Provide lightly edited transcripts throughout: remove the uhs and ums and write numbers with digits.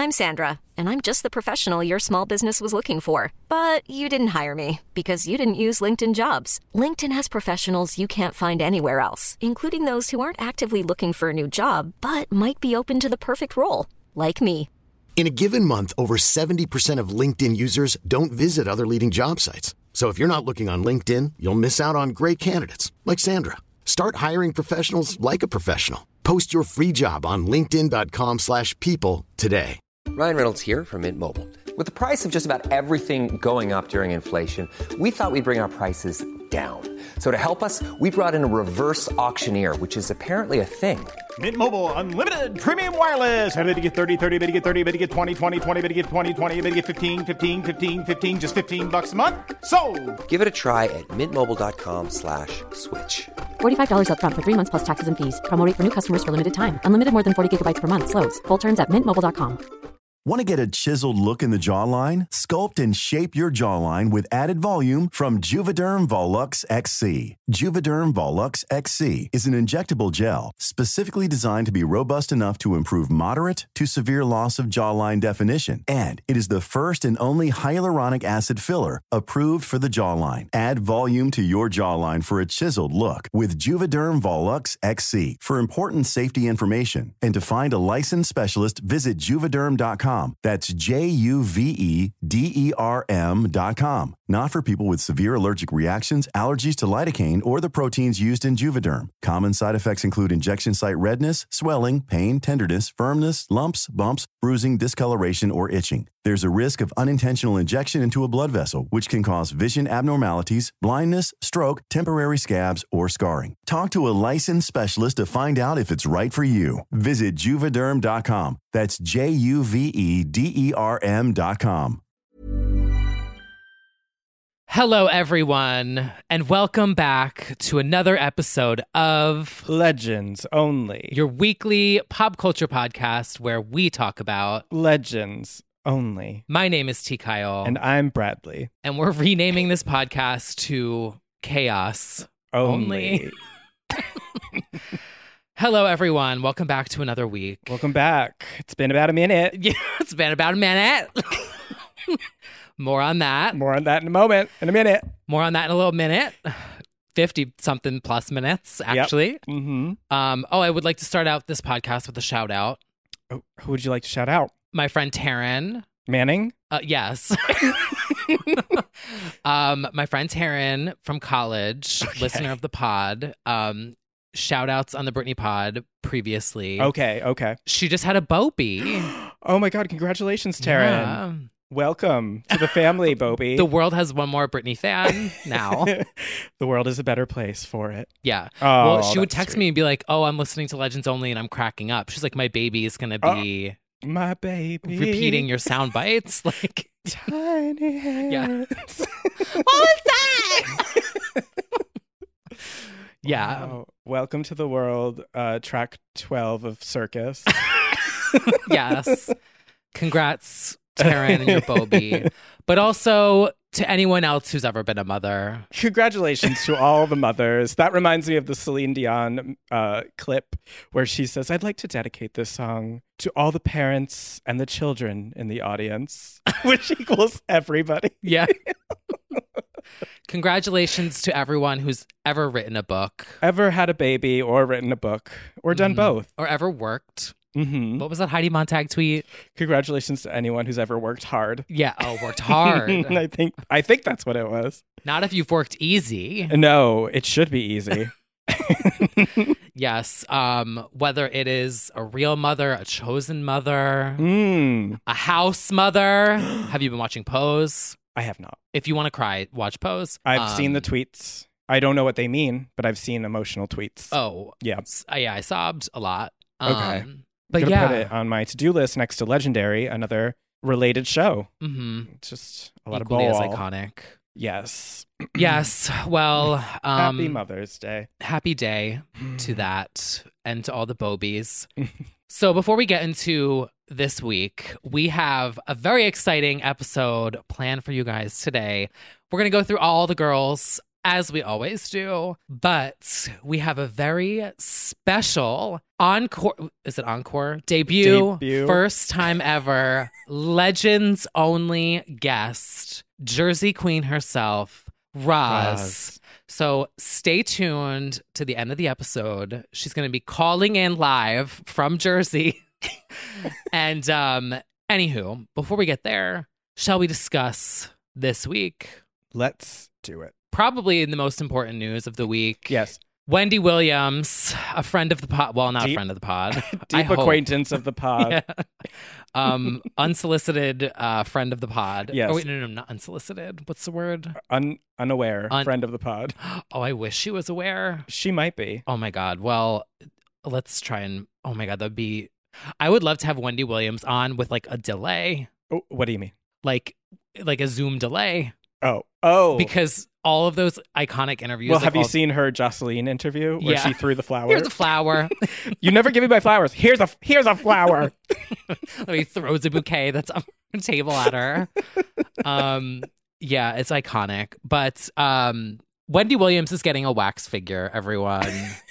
I'm Sandra, and I'm just the professional your small business was looking for. But you didn't hire me because you didn't use LinkedIn Jobs. LinkedIn has professionals you can't find anywhere else, including those who aren't actively looking for a new job, but might be open to the perfect role, like me. In a given month, over 70% of LinkedIn users don't visit other leading job sites. So if you're not looking on LinkedIn, you'll miss out on great candidates like Sandra. Start hiring professionals like a professional. Post your free job on linkedin.com/people today. Ryan Reynolds here from Mint Mobile. With the price of just about everything going up during inflation, we thought we'd bring our prices down. So to help us, we brought in a reverse auctioneer, which is apparently a thing. Mint Mobile Unlimited Premium Wireless. How to get 30, 30, bit to get 30, bit to get 20, 20, 20, bit to get 20, 20, bit to get 15, 15, 15, 15, just $15 a month? Sold! Give it a try at mintmobile.com/switch. $45 up front for 3 months plus taxes and fees. Promo rate for new customers for limited time. Unlimited more than 40 gigabytes per month. Slows full terms at mintmobile.com. Want to get a chiseled look in the jawline? Sculpt and shape your jawline with added volume from Juvederm Volux XC. Juvederm Volux XC is an injectable gel specifically designed to be robust enough to improve moderate to severe loss of jawline definition. And it is the first and only hyaluronic acid filler approved for the jawline. Add volume to your jawline for a chiseled look with Juvederm Volux XC. For important safety information and to find a licensed specialist, visit juvederm.com. That's JUVEDERM.com. Not for people with severe allergic reactions, allergies to lidocaine, or the proteins used in Juvederm. Common side effects include injection site redness, swelling, pain, tenderness, firmness, lumps, bumps, bruising, discoloration, or itching. There's a risk of unintentional injection into a blood vessel, which can cause vision abnormalities, blindness, stroke, temporary scabs, or scarring. Talk to a licensed specialist to find out if it's right for you. Visit Juvederm.com. That's JUVEDERM.com. Hello, everyone, and welcome back to another episode of Legends Only, your weekly pop culture podcast where we talk about Legends Only. My name is T. Kyle. And I'm Bradley. And we're renaming this podcast to Chaos Only. Hello, everyone. Welcome back to another week. Welcome back. It's been about a minute. Yeah, it's been about a minute. More on that. More on that in a moment. In a minute. More on that in a little minute. 50-something plus minutes, actually. Yep. Mm-hmm. I would like to start out this podcast with a shout out. Oh, who would you like to shout out? My friend Taryn. Manning? Yes. My friend Taryn from college, listener of the pod. Shout outs on the Britney pod previously. Okay. She just had a Bobby. Oh my God, congratulations, Taryn. Yeah. Welcome to the family, Bobby. The world has one more Britney fan now. The world is a better place for it. Yeah. Oh, well, she would text sweet. me and be like, "Oh, I'm listening to Legends Only," and I'm cracking up. She's like, "My baby is gonna be my baby repeating your sound bites, like tiny hands." Yeah. What's that? Yeah. Wow. Welcome to the world, track 12 of Circus. Yes. Congrats, Taryn and your Bobby. But also to anyone else who's ever been a mother. Congratulations to all the mothers. That reminds me of the Celine Dion clip where she says, "I'd like to dedicate this song to all the parents and the children in the audience," which equals everybody. Yeah. Congratulations to everyone who's ever written a book. Ever had a baby or written a book or done both. Or ever worked. Mm-hmm. What was that Heidi Montag tweet? Congratulations to anyone who's ever worked hard. Yeah, worked hard. I think that's what it was. Not if you've worked easy. No, it should be easy. Yes. Whether it is a real mother, a chosen mother, a house mother. Have you been watching Pose? I have not. If you want to cry, watch Pose. I've seen the tweets. I don't know what they mean, but I've seen emotional tweets. Oh. Yeah. Yeah, I sobbed a lot. Okay. But I'm yeah. put it on my to-do list next to Legendary, another related show. Mm-hmm. It's just a lot Equally of as ball. iconic. Yes. Yes. Well, Happy Mother's Day. Happy day to that and to all the Bobies. So before we get into this week, we have a very exciting episode planned for you guys today. We're going to go through all the girls as we always do. But we have a very special encore. Is it encore? Debut. First time ever. Legends only guest. Jersey Queen herself, Roz. So stay tuned to the end of the episode. She's going to be calling in live from Jersey. And anywho, before we get there, shall we discuss this week? Let's do it. Probably the most important news of the week. Yes. Wendy Williams, a friend of the pod. Well, not a friend of the pod. Deep acquaintance of the pod. Yeah. Unsolicited friend of the pod. Yes. Oh, wait, no, not unsolicited. What's the word? Unaware friend of the pod. Oh, I wish she was aware. She might be. Oh, my God. Well, let's try and... Oh, my God. That'd be... I would love to have Wendy Williams on with like a delay. Oh, what do you mean? Like a Zoom delay. Oh. Because all of those iconic interviews. Well, have you seen her Jocelyn interview where she threw the flower? Here's a flower. You never give me my flowers. Here's a flower. He throws a bouquet that's on the table at her. Yeah, it's iconic. But Wendy Williams is getting a wax figure, everyone.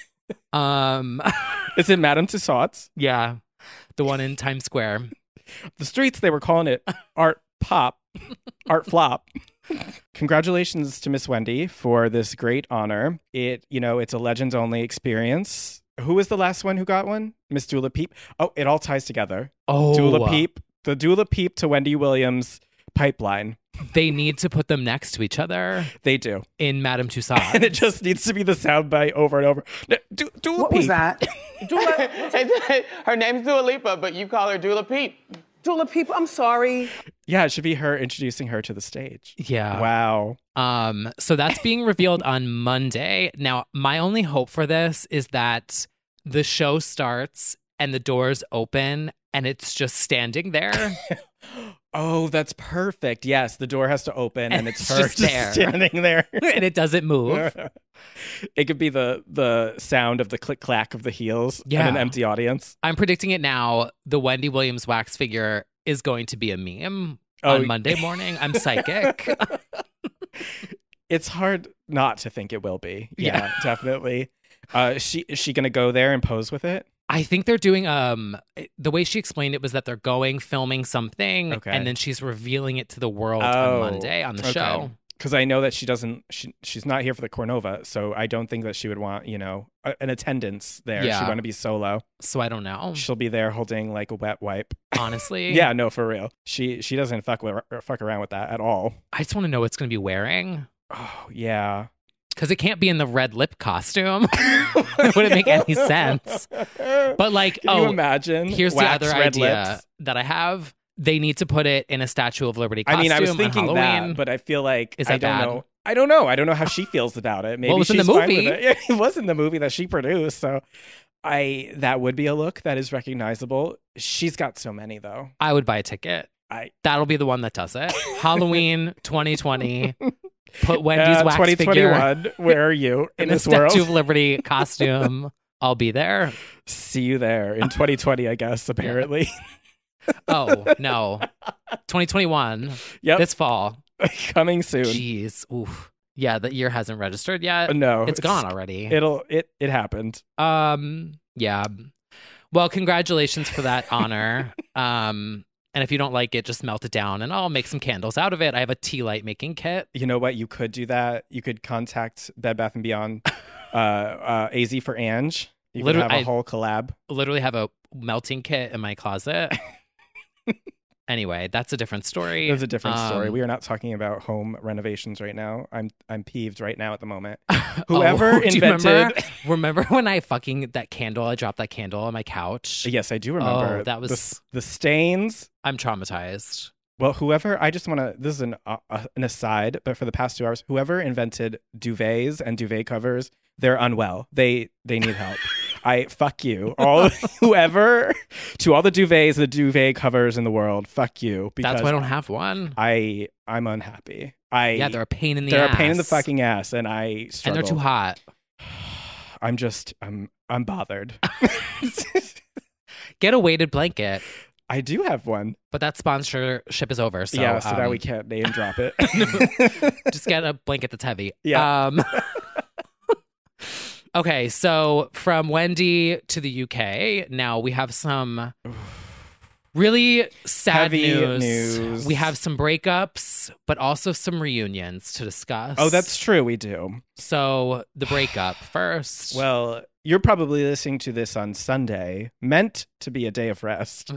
Is it Madame Tussauds? Yeah. The one in Times Square. The streets, they were calling it art pop, art flop. Congratulations to Miss Wendy for this great honor. It's a legends only experience. Who was the last one who got one? Miss Dula Peep. Oh, it all ties together. Oh, Dula Peep, the Dula Peep to Wendy Williams pipeline. They need to put them next to each other. They do. In Madame Tussauds. And it just needs to be the soundbite over and over. Dula what Peep. Was that? Her name's Dua Lipa, but you call her Dula Peep. Dula Peep, I'm sorry. Yeah, it should be her introducing her to the stage. Yeah. Wow. So that's being revealed on Monday. Now, my only hope for this is that the show starts and the doors open and it's just standing there. Oh, that's perfect. Yes, the door has to open and it's her just there. Standing there. And it doesn't move. It could be the sound of the click-clack of the heels in an empty audience. I'm predicting it now. The Wendy Williams wax figure is going to be a meme on Monday morning. I'm psychic. It's hard not to think it will be. Yeah. Definitely. Is she going to go there and pose with it? I think they're doing the way she explained it was that they're filming something, and then she's revealing it to the world on Monday on the show. Because I know that she's not here for the Cornova, so I don't think that she would want, an attendance there. Yeah. She'd want to be solo. So I don't know. She'll be there holding like a wet wipe. Honestly. Yeah, no, for real. She doesn't fuck around with that at all. I just want to know what it's going to be wearing. Oh, yeah. Because it can't be in the red lip costume. It wouldn't make any sense. But Can you imagine? Here's the Wax, other red idea lips? that I have. They need to put it in a Statue of Liberty costume. I mean, I was thinking on Halloween. that, but I feel like Is that bad? know. I don't know. I don't know how she feels about it. Maybe Well, it was in she's the fine movie. with it. Yeah, it was in the movie that she produced. So that would be a look that is recognizable. She's got so many though. I would buy a ticket. That'll be the one that does it. Halloween 2020. Put Wendy's wax 2021. figure. Where are you in this Statue world? of Liberty costume. I'll be there. See you there in 2020, I guess. Apparently. Oh no, 2021. Yep. This fall. Coming soon. Jeez. Oof. Yeah, the year hasn't registered yet. No, it's gone already. It happened. Yeah. Well, congratulations for that honor. And if you don't like it, just melt it down and I'll make some candles out of it. I have a tea light making kit. You know what? You could do that. You could contact Bed Bath & Beyond, AZ for Ange. You could have a whole collab. Literally have a melting kit in my closet. Anyway, that's a different story. It's a different story. We are not talking about home renovations right now. I'm peeved right now at the moment. Whoever invented. Remember when I dropped that candle on my couch? Yes, I do remember. Oh, that was the stains. I'm traumatized. Well, I just want to. This is an aside, but for the past 2 hours, whoever invented duvets and duvet covers, they're unwell. They need help. Fuck you. Whoever, to all the duvets, the duvet covers in the world, fuck you. That's why I don't have one. I'm unhappy. They're a pain in the ass. They're a pain in the fucking ass, and I struggle. And they're too hot. I'm bothered. Get a weighted blanket. I do have one. But that sponsorship is over. So, yeah, so now we can't name drop it. Just get a blanket that's heavy. Yeah. Okay, so from Wendy to the UK, now we have some really sad Heavy news. news. We have some breakups, but also some reunions to discuss. Oh, that's true. We do. So the breakup first. Well, you're probably listening to this on Sunday, meant to be a day of rest,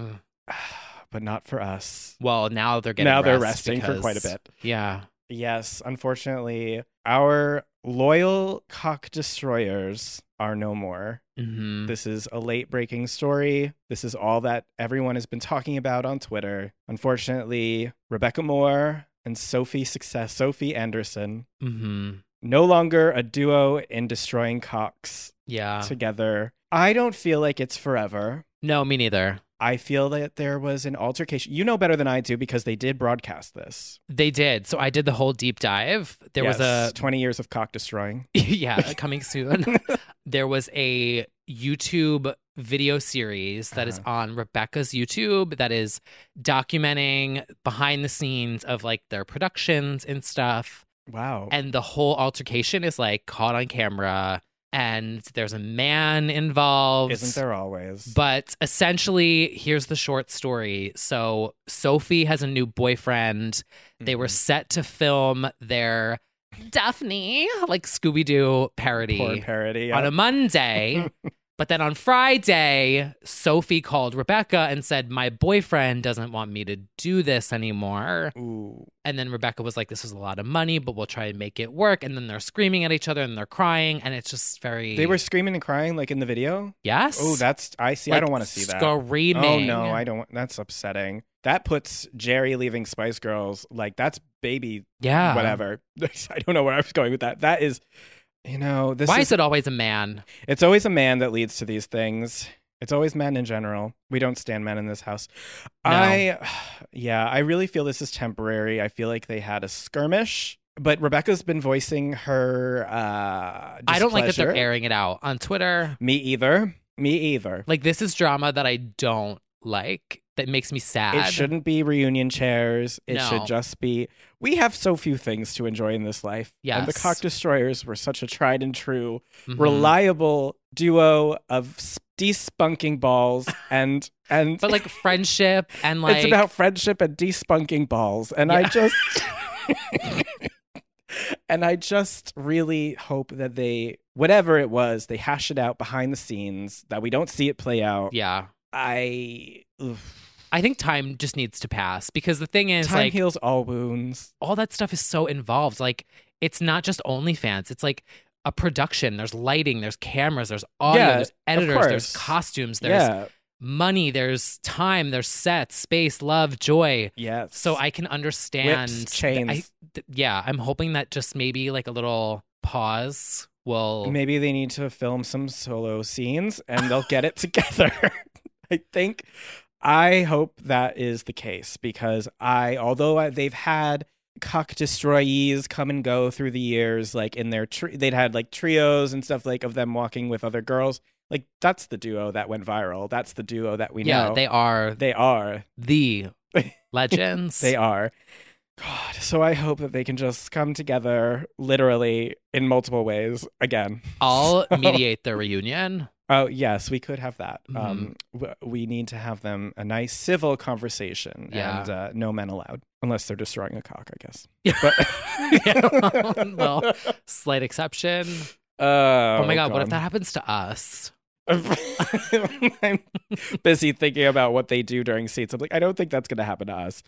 but not for us. Well, now they're getting they're rest resting for quite a because- bit. Yeah. Yes, unfortunately, our loyal cock destroyers are no more. Mm-hmm. This is a late breaking story. This is all that everyone has been talking about on Twitter. Unfortunately, Rebecca Moore and Sophie Anderson, no longer a duo in destroying cocks together. I don't feel like it's forever. No, me neither. I feel that there was an altercation. You know better than I do because they did broadcast this. They did. So I did the whole deep dive. There was a 20 years of cock destroying. yeah, coming soon. There was a YouTube video series that is on Rebecca's YouTube that is documenting behind the scenes of like their productions and stuff. Wow. And the whole altercation is like caught on camera. And there's a man involved. Isn't there always? But essentially, here's the short story. So Sophie has a new boyfriend. They were set to film their Daphne, like Scooby-Doo parody. Porn parody. On a Monday. But then on Friday, Sophie called Rebecca and said, my boyfriend doesn't want me to do this anymore. Ooh. And then Rebecca was like, this is a lot of money, but we'll try and make it work. And then they're screaming at each other and they're crying. And it's just very... They were screaming and crying like in the video? Yes. Oh, I see. Like, I don't want to see that. Screaming. Oh, no, I don't. That's upsetting. That puts Jerry leaving Spice Girls, like that's baby. Yeah. Whatever. I don't know where I was going with that. That is... You know, Why is it always a man? It's always a man that leads to these things. It's always men in general. We don't stand men in this house. No. I really feel this is temporary. I feel like they had a skirmish, but Rebecca's been voicing her displeasure. I don't like that they're airing it out on Twitter. Me either. Like, this is drama that I don't like. That makes me sad. It shouldn't be reunion chairs. It No. should just be, we have so few things to enjoy in this life. Yes. And the Cock Destroyers were such a tried and true, reliable duo of despunking balls and but like friendship and like it's about friendship and despunking balls. And I just really hope that they, whatever it was, they hash it out behind the scenes, that we don't see it play out. Yeah. I think time just needs to pass because the thing is, time like, heals all wounds. all that stuff is so involved. Like, it's not just OnlyFans. It's like a production. There's lighting, there's cameras, there's audio, there's editors, there's costumes, there's money, there's time, there's sets, space, love, joy. Yes. So I can understand. Whips, chains. I'm hoping that just maybe like a little pause will. Maybe they need to film some solo scenes and they'll get it together. I hope that is the case because although they've had cock destroyees come and go through the years, like in their they'd had like trios and stuff like of them walking with other girls. Like that's the duo that went viral. That's the duo that we know. Yeah, they are the legends. They are. God, so I hope that they can just come together literally in multiple ways again. I'll mediate the reunion. Oh, yes, we could have that. We need to have them a nice civil conversation and no men allowed, unless they're destroying a cock, I guess. But well, slight exception. Oh my God, what if that happens to us? I'm busy thinking about what they do during seats. I'm like, I don't think that's going to happen to us.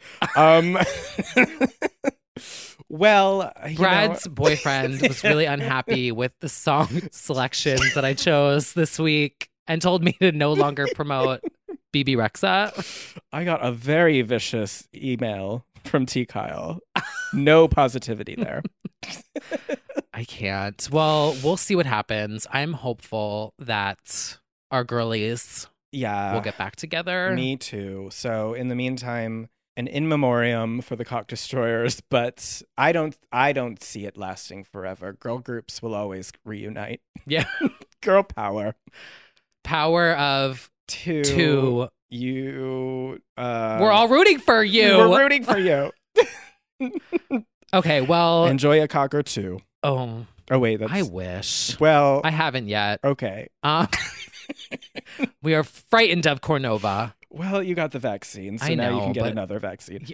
Well, Brad's boyfriend was really unhappy with the song selections that I chose this week and told me to no longer promote BB Rexa. I got a very vicious email from T. Kyle. No positivity there. I can't. Well, we'll see what happens. I'm hopeful that our girlies will get back together. Me too. So in the meantime, an in memoriam for the Cock Destroyers, but I don't see it lasting forever. Girl groups will always reunite. Yeah. Girl power. Power of two You. We're all rooting for you. We're rooting for you. Okay, well. Enjoy a cock or two. Oh. Oh, wait. I wish. Well. I haven't yet. Okay. We are frightened of Cornova. Well, you got the vaccine, so I know, now you can get but- another vaccine.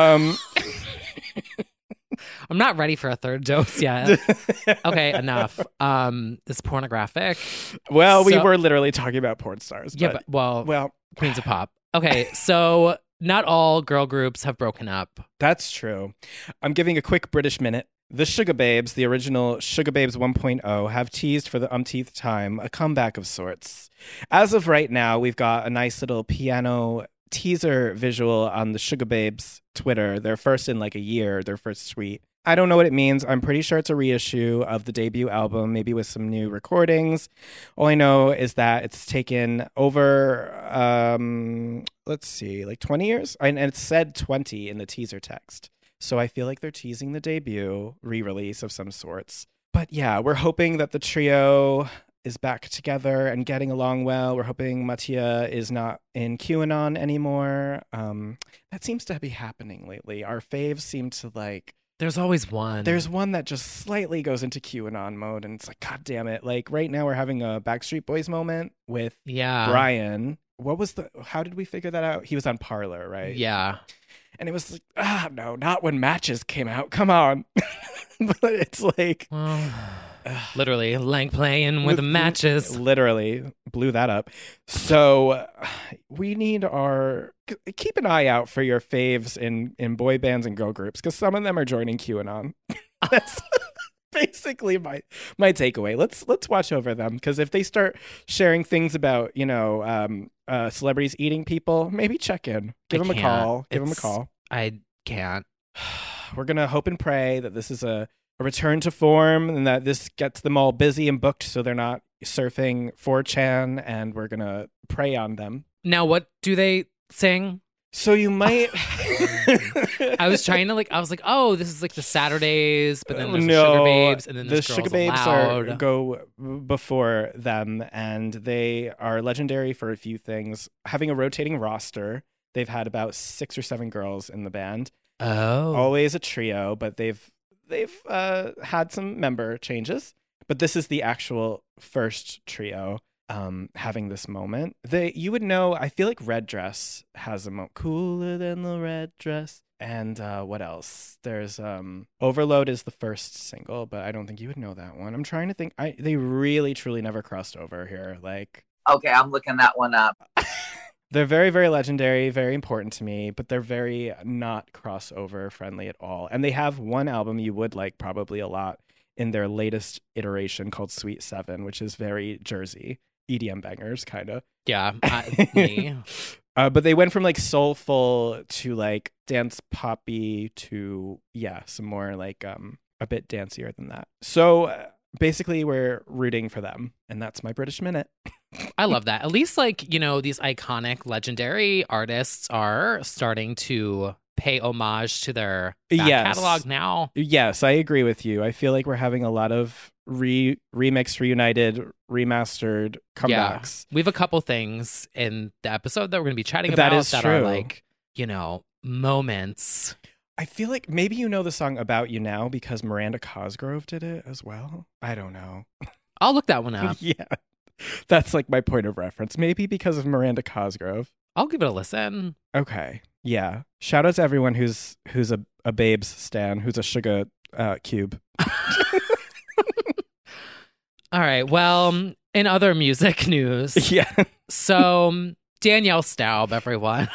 I'm not ready for a third dose yet. Okay, enough. It's pornographic. Well, we So- were literally talking about porn stars. Yeah, but well, Queens of Pop. Okay, so not all girl groups have broken up. that's true. I'm giving a quick British minute. The Sugar Babes, the original Sugar Babes 1.0, have teased for the umpteenth time a comeback of sorts. As of right now, we've got a nice little piano teaser visual on the Sugar Babes Twitter. They're first in like a year, their first tweet. I don't know what it means. I'm pretty sure it's a reissue of the debut album, maybe with some new recordings. All I know is that it's taken over, let's see, like 20 years? And it said 20 in the teaser text. So I feel like they're teasing the debut re-release of some sorts. But yeah, we're hoping that the trio is back together and getting along well. We're hoping Mattia is not in QAnon anymore. That seems to be happening lately. Our faves seem to like... There's always one. There's one that just slightly goes into QAnon mode, and it's like, God damn it. Like right now we're having a Backstreet Boys moment with Brian. How did we figure that out? He was on Parler, right? Yeah. And it was like, no, not when Matches came out. Come on. But it's like... Literally, Lang playing with the matches. Literally blew that up. So we need keep an eye out for your faves in boy bands and girl groups, because some of them are joining QAnon. That's basically my takeaway. Let's watch over them, because if they start sharing things about, celebrities eating people, maybe check in. Give them a call. I can't. We're going to hope and pray that this is a return to form and that this gets them all busy and booked so they're not surfing 4chan, and we're going to prey on them. Now, what do they sing? So you might... I was trying to I was like, oh, this is like the Saturdays, but then there's the Sugar Babes, and then the there's Sugar Girls Babes Aloud. go before them, and they are legendary for a few things. Having a rotating roster, they've had about 6 or 7 girls in the band. Oh. Always a trio, but they've had some member changes. But this is the actual first trio having this moment. You would know, I feel like Red Dress has a moment. Cooler than the red dress. And what else? There's Overload is the first single, but I don't think you would know that one. I'm trying to think. They really, truly never crossed over here. Okay, I'm looking that one up. They're very, very legendary, very important to me, but they're very not crossover friendly at all. And they have one album you would like probably a lot in their latest iteration called Sweet 7, which is very Jersey. EDM bangers, kind of. Yeah, me. But they went from soulful to dance poppy to, some more a bit dancier than that. So basically we're rooting for them. And that's my British Minute. I love that. At least these iconic, legendary artists are starting to pay homage to their back catalog now. Yes, I agree with you. I feel like we're having a lot of remixed, reunited, remastered comebacks. We have a couple things in the episode that we're going to be chatting that about is that true. are moments. I feel like maybe you know the song About You Now because Miranda Cosgrove did it as well. I don't know. I'll look that one up. Yeah. That's my point of reference. Maybe because of Miranda Cosgrove. I'll give it a listen. Okay. Yeah. Shout out to everyone who's a Babes stan, who's a sugar cube. All right. Well, in other music news. Yeah. So Danielle Staub, everyone.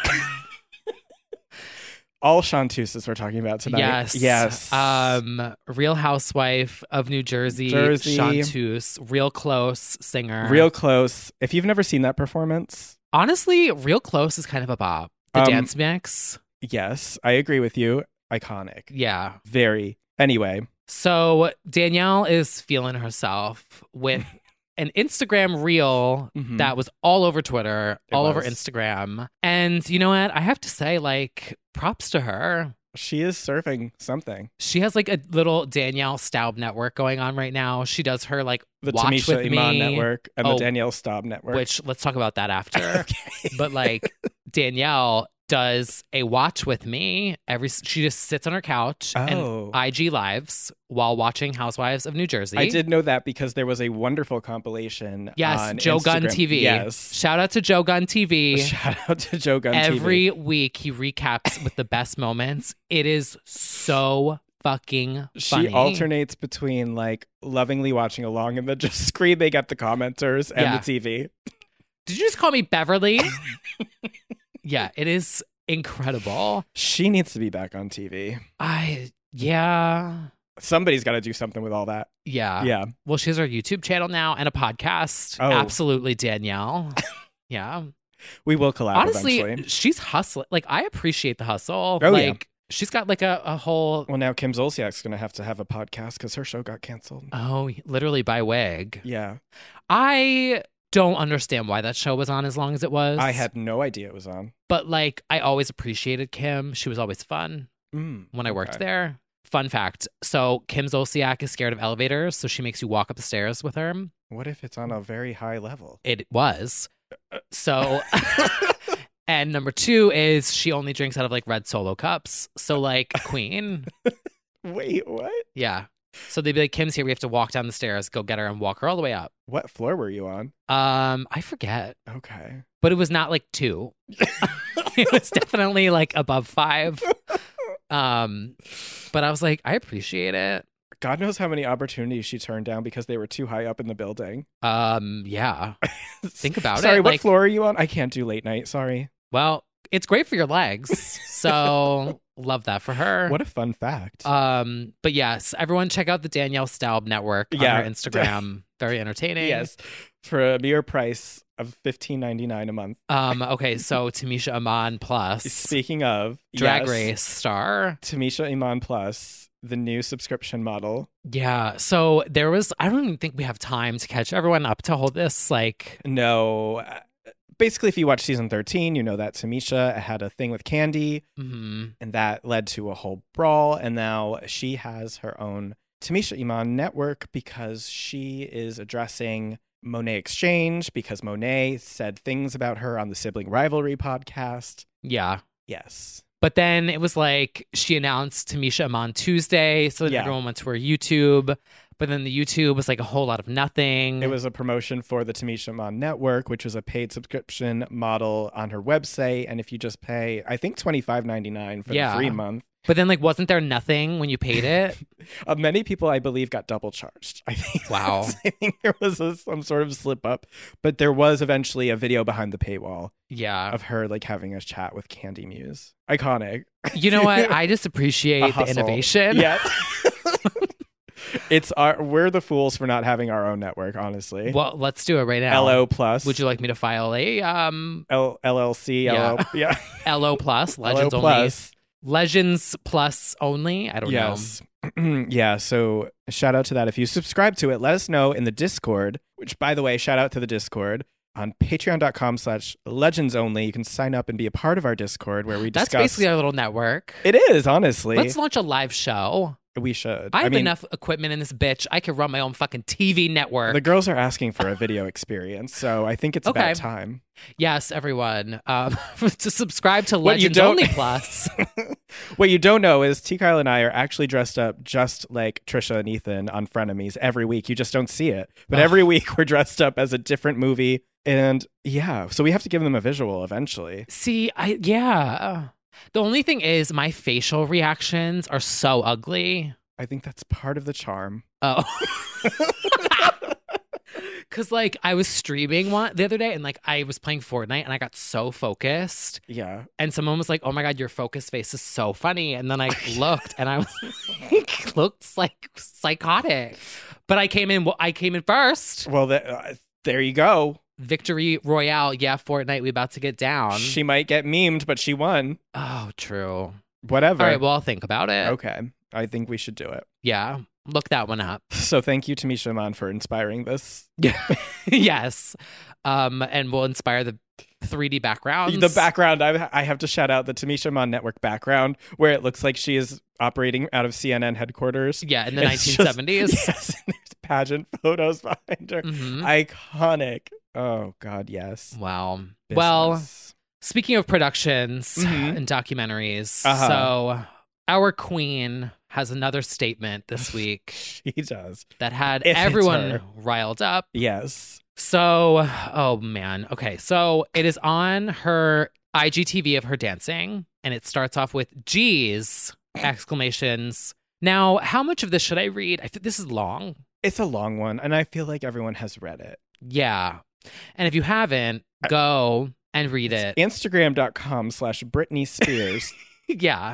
All Chanteus's we're talking about tonight. Yes. Real Housewife of New Jersey. Chanteuse. Real Close singer. Real Close. If you've never seen that performance. Honestly, Real Close is kind of a bop. The dance mix. Yes, I agree with you. Iconic. Yeah. Very. Anyway. So Danielle is feeling herself with an Instagram reel that was all over Twitter, over Instagram. And you know what? I have to say, props to her. She is surfing something. She has like a little Danielle Staub network going on right now. She does her like The Watch Tamisha with Iman Me network and the Danielle Staub network. which let's talk about that after. Okay. But like Danielle does a Watch with Me she just sits on her couch and IG lives while watching Housewives of New Jersey. I did know that because there was a wonderful compilation on Joe Instagram. Gunn TV. Yes. Shout out to Joe Gunn TV. Shout out to Joe Gunn TV. Every week he recaps with the best moments. It is so fucking funny. She alternates between like lovingly watching along and then just screaming at the commenters and the TV. Did you just call me Beverly? Yeah, it is incredible. She needs to be back on TV. Somebody's got to do something with all that. Yeah. Yeah. Well, she has her YouTube channel now and a podcast. Oh. Absolutely, Danielle. Yeah. We will collab Honestly, eventually. she's hustling. Like, I appreciate the hustle. Oh, like, she's got like a whole... Well, now Kim Zolciak's going to have a podcast because her show got canceled. Oh, literally by WIG. Yeah. I don't understand why that show was on as long as it was. I had no idea it was on. But like, I always appreciated Kim. She was always fun when I worked there. Fun fact. So Kim Zolciak is scared of elevators, so she makes you walk up the stairs with her. What if it's on a very high level? It was. So, and number 2 is she only drinks out of like red Solo cups. So like queen. Wait, what? Yeah. So they'd be like, Kim's here. We have to walk down the stairs, go get her, and walk her all the way up. What floor were you on? I forget. Okay. But it was not like 2. It was definitely like above 5. But I was like, I appreciate it. God knows how many opportunities she turned down because they were too high up in the building. Yeah. Think about Sorry, it. what Like, floor are you on? I can't do late night. Sorry. well, it's great for your legs. So love that for her. What a fun fact. But yes, everyone check out the Danielle Staub network on her Instagram. Very entertaining. Yes. For a mere price of $15.99 a month. Okay, so Tamisha Iman Plus. Speaking of Drag Race star. Tamisha Iman Plus, the new subscription model. Yeah. So there was, I don't even think we have time to catch everyone up to hold this. Like, no. Basically, if you watch season 13, you know that Tamisha had a thing with Candy, and that led to a whole brawl. And now she has her own Tamisha Iman network because she is addressing Monet Exchange because Monet said things about her on the Sibling Rivalry podcast. Yeah. Yes. But then it was like she announced Tamisha Iman Tuesday, so then everyone went to her YouTube. But then the YouTube was like a whole lot of nothing. It was a promotion for the Tamisha Iman Network, which was a paid subscription model on her website. And if you just pay, I think $25.99 for the free month. But then, like, wasn't there nothing when you paid it? Many people, I believe, got double charged. I think. Wow. I think there was some sort of slip up, but there was eventually a video behind the paywall. Yeah. Of her like having a chat with Candy Muse. Iconic. You know what? I just appreciate the innovation. Yeah. We're the fools for not having our own network, honestly. Well, let's do it right now. LO Plus. Would you like me to file a LLC? Yeah. LO Plus. Legends LO only. Plus. Legends Plus only. I don't know. Yeah. So shout out to that. If you subscribe to it, let us know in the Discord. Which, by the way, shout out to the Discord. On patreon.com/legends only, you can sign up and be a part of our Discord where we discuss. That's basically our little network. It is, honestly. Let's launch a live show. We should. I have enough equipment in this bitch. I could run my own fucking TV network. The girls are asking for a video experience, so I think it's about time. Yes, everyone. To subscribe to Legends Only Plus. What you don't know is T. Kyle and I are actually dressed up just like Trisha and Ethan on Frenemies every week. You just don't see it. But every week we're dressed up as a different movie. And yeah, so we have to give them a visual eventually. See, the only thing is my facial reactions are so ugly. I think that's part of the charm. Oh. Because, like, I was streaming the other day and, like, I was playing Fortnite and I got so focused. Yeah. And someone was like, oh, my God, your focus face is so funny. And then I looked and I was like, looks like psychotic. But I came in first. Well, there you go. Victory Royale. Yeah, Fortnite, we about to get down. She might get memed, but she won. Oh, true. Whatever. All right, well, I'll think about it. Okay. I think we should do it. Yeah. Look that one up. So thank you to Misha Iman for inspiring this. Yes. And we'll inspire the 3D backgrounds. The background, I have to shout out the Tamisha Iman Network background, where it looks like she is operating out of CNN headquarters. Yeah, in the 1970s. Yes, and there's pageant photos behind her. Mhm. Iconic. Oh, God, yes. Wow. Business. Well, speaking of productions and documentaries, so our queen has another statement this week. She does. That had If it's everyone her. riled up. Yes. So, oh man. Okay, so it is on her IGTV of her dancing, and it starts off with "Geez!" exclamations. Now, how much of this should I read? I think this is long. It's a long one, and I feel like everyone has read it. Yeah. And if you haven't, go and read it. Instagram.com/Britney Spears. Yeah.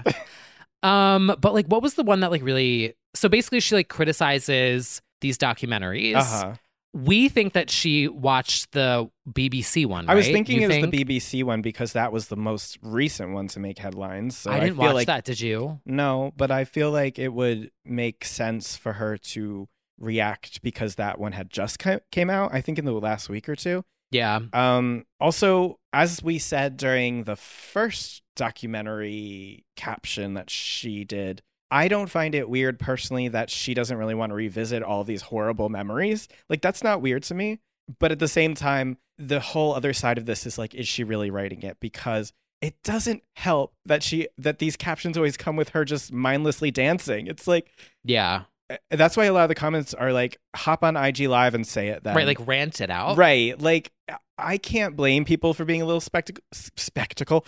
But like, what was the one that like really? So basically, she like criticizes these documentaries. We think that she watched the BBC one, right? I was thinking it was the BBC one because that was the most recent one to make headlines. So I didn't feel watch like, that. Did you? No, but I feel like it would make sense for her to react because that one had just came out, I think in the last week or two. Yeah. Also, as we said during the first documentary caption that she did, I don't find it weird personally that she doesn't really want to revisit all these horrible memories. Like, that's not weird to me. But at the same time, the whole other side of this is like, is she really writing it? Because it doesn't help that these captions always come with her just mindlessly dancing. It's like, yeah. That's why a lot of the comments are like, hop on IG Live and say it then. Right, like rant it out. Right. Like, I can't blame people for being a little skeptical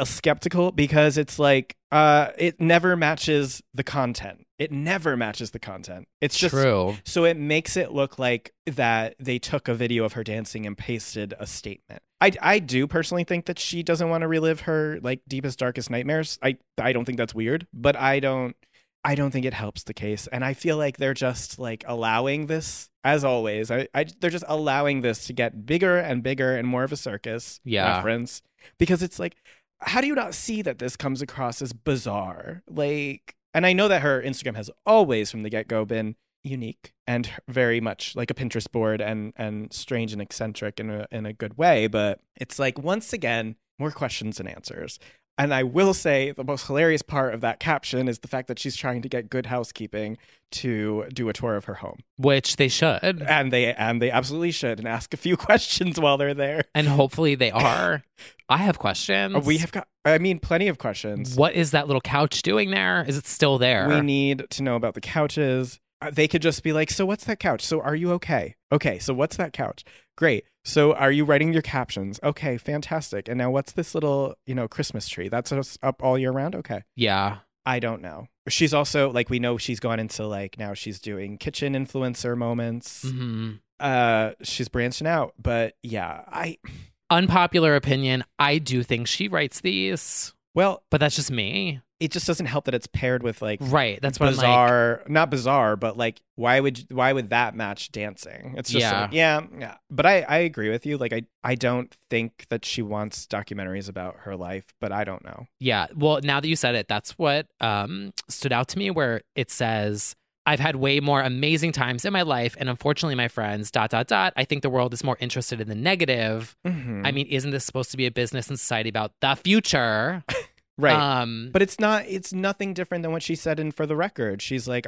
because it's like, it never matches the content. It never matches the content. It's just true. So it makes it look like that they took a video of her dancing and pasted a statement. I do personally think that she doesn't want to relive her like deepest, darkest nightmares. I don't think that's weird, but I don't think it helps the case. And I feel like they're just like allowing this, as always. They're just allowing this to get bigger and bigger and more of a circus reference. Because it's like, how do you not see that this comes across as bizarre? Like, and I know that her Instagram has always from the get-go been unique and very much like a Pinterest board and strange and eccentric in a good way. But it's like, once again, more questions than answers. And I will say the most hilarious part of that caption is the fact that she's trying to get Good Housekeeping to do a tour of her home. Which they should. And they absolutely should, and ask a few questions while they're there. And hopefully they are. I have questions. We have got, plenty of questions. What is that little couch doing there? Is it still there? We need to know about the couches. They could just be like, so what's that couch? So are you okay? Okay, so what's that couch? Great. So are you writing your captions? Okay, fantastic. And now what's this little, Christmas tree? That's up all year round? Okay. Yeah. I don't know. She's also, like, we know she's gone into, like, now she's doing kitchen influencer moments. Mm-hmm. She's branching out. But, yeah, Unpopular opinion, I do think she writes these. Well. But that's just me. It just doesn't help that it's paired with, like, right. That's what bizarre, I'm like. not bizarre, but like, why would that match dancing? It's just yeah. But I agree with you. Like, I don't think that she wants documentaries about her life, but I don't know. Yeah. Well, now that you said it, that's what stood out to me, where it says, I've had way more amazing times in my life, and unfortunately, my friends, ... I think the world is more interested in the negative. Mm-hmm. I mean, isn't this supposed to be a business and society about the future? Right. But it's nothing different than what she said in For the Record. She's like,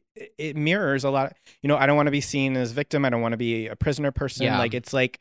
it mirrors a lot. I don't want to be seen as victim. I don't want to be a prisoner person. Yeah. Like, it's like,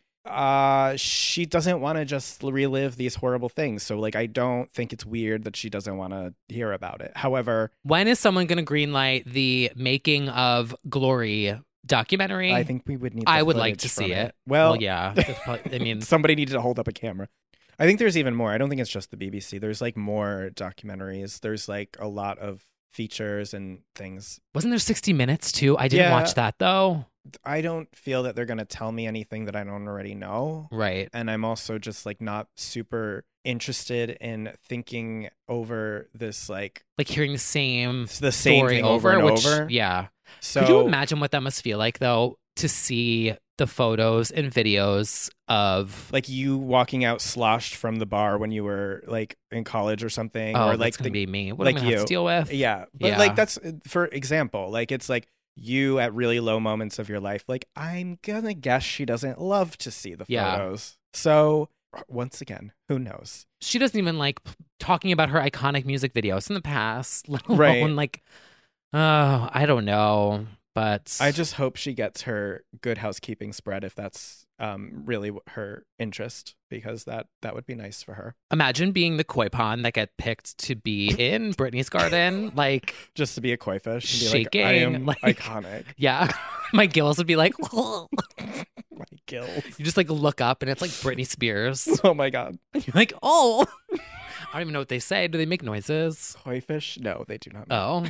she doesn't want to just relive these horrible things. So, like, I don't think it's weird that she doesn't want to hear about it. However, when is someone going to greenlight the Making of Glory documentary? I think we would need. I would like to see it. Well, yeah. I mean, somebody needed to hold up a camera. I think there's even more. I don't think it's just the BBC. There's like more documentaries. There's like a lot of features and things. Wasn't there 60 Minutes too? I didn't watch that though. I don't feel that they're going to tell me anything that I don't already know. Right. And I'm also just like not super interested in thinking over this like hearing the same story thing over and over. Yeah. So could you imagine what that must feel like though, to see the photos and videos of like you walking out sloshed from the bar when you were like in college or something, or like that's gonna be me. What like am I gonna have to deal with? Yeah, but like that's for example. Like it's like you at really low moments of your life, like, I'm gonna guess she doesn't love to see the photos. So once again, who knows? She doesn't even like talking about her iconic music videos in the past, let alone Right. like, oh, I don't know. But I just hope she gets her Good Housekeeping spread if that's really her interest, because that would be nice for her. imagine being the koi pond that get picked to be in Britney's garden. Like, Just to be a koi fish and be shaking. like, I am like, iconic. Yeah. My gills would be like, My gills. you just like look up and it's like Britney Spears. Oh my God. You're like, oh. I don't even know what they say. Do they make noises? Koi fish? No, they do not. Oh.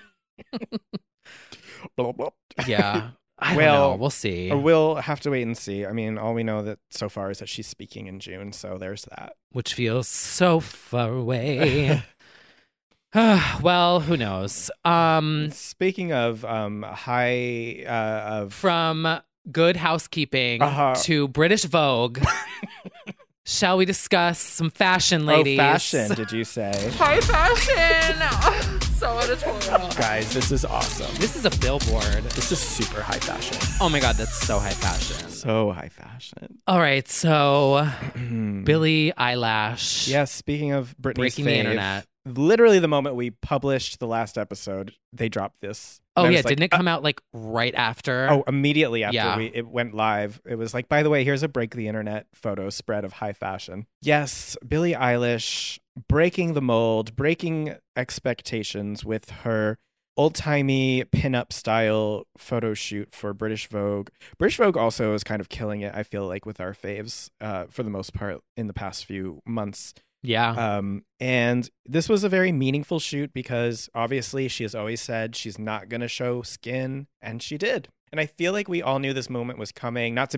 Blah, blah. Yeah. I don't Well, know. We'll see. We'll have to wait and see. I mean, all we know that so far is that she's speaking in June, so there's that. Which feels so far away. Well, who knows? Speaking of From Good Housekeeping to British Vogue, shall we discuss some fashion, ladies? Oh, fashion, did you say? High fashion! So editorial. Guys, this is awesome. This is a billboard. This is super high fashion. Oh my God, that's so high fashion. So high fashion. All right, so Billie Eilish. Yes, speaking of Britney's Breaking the fave, internet. Literally the moment we published the last episode, they dropped this. Oh And I yeah, was like, didn't it come out like right after? Oh, immediately after Yeah. it went live, it was like, by the way, here's a break the internet photo spread of high fashion. Yes, Billie Eilish breaking the mold, breaking expectations with her old-timey pinup style photo shoot for British Vogue. British Vogue also is kind of killing it, I feel like, with our faves for the most part in the past few months. Yeah. And this was a very meaningful shoot because obviously she has always said she's not going to show skin, and she did. And I feel like we all knew this moment was coming, not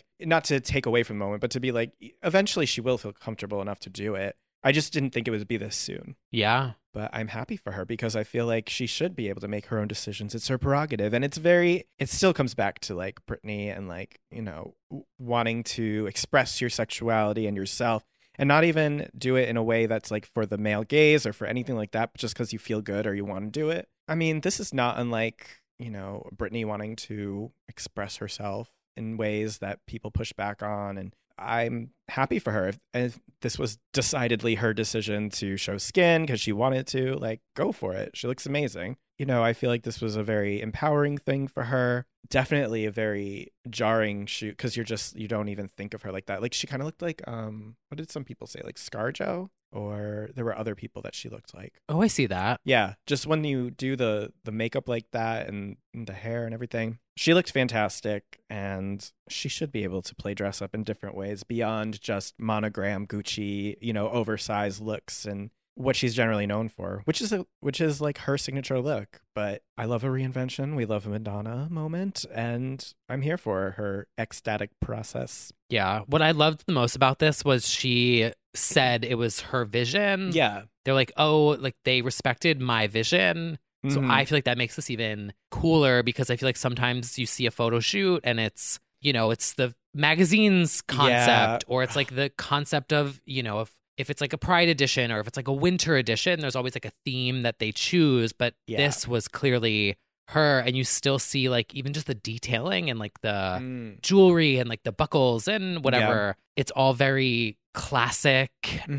to take away from the moment, but to be like, eventually she will feel comfortable enough to do it. I just didn't think it would be this soon. Yeah. But I'm happy for her because I feel like she should be able to make her own decisions. It's her prerogative. And it still comes back to like Britney and like, you know, wanting to express your sexuality and yourself and not even do it in a way that's like for the male gaze or for anything like that, but just because you feel good or you want to do it. I mean, this is not unlike, you know, Britney wanting to express herself in ways that people push back on. And I'm happy for her. If this was decidedly her decision to show skin because she wanted to, like, go for it. She looks amazing. You know, I feel like this was a very empowering thing for her. Definitely a very jarring shoot because you don't even think of her like that. Like, she kind of looked like, what did some people say? Like ScarJo? Or there were other people that she looked like. Oh, I see that. Yeah, just when you do the makeup like that and the hair and everything. She looked fantastic, and she should be able to play dress up in different ways beyond just monogram Gucci, you know, oversized looks and what she's generally known for, which is like her signature look. But I love a reinvention. We love a Madonna moment, and I'm here for her ecstatic process. Yeah. What I loved the most about this was she said it was her vision. Yeah. They're like, oh, like they respected my vision. So I feel like that makes this even cooler because I feel like sometimes you see a photo shoot and it's, you know, it's the magazine's concept or it's like the concept of, you know, if it's like a Pride edition or if it's like a winter edition, there's always like a theme that they choose. But this was clearly her, and you still see like even just the detailing and like the jewelry and like the buckles and whatever. It's all very classic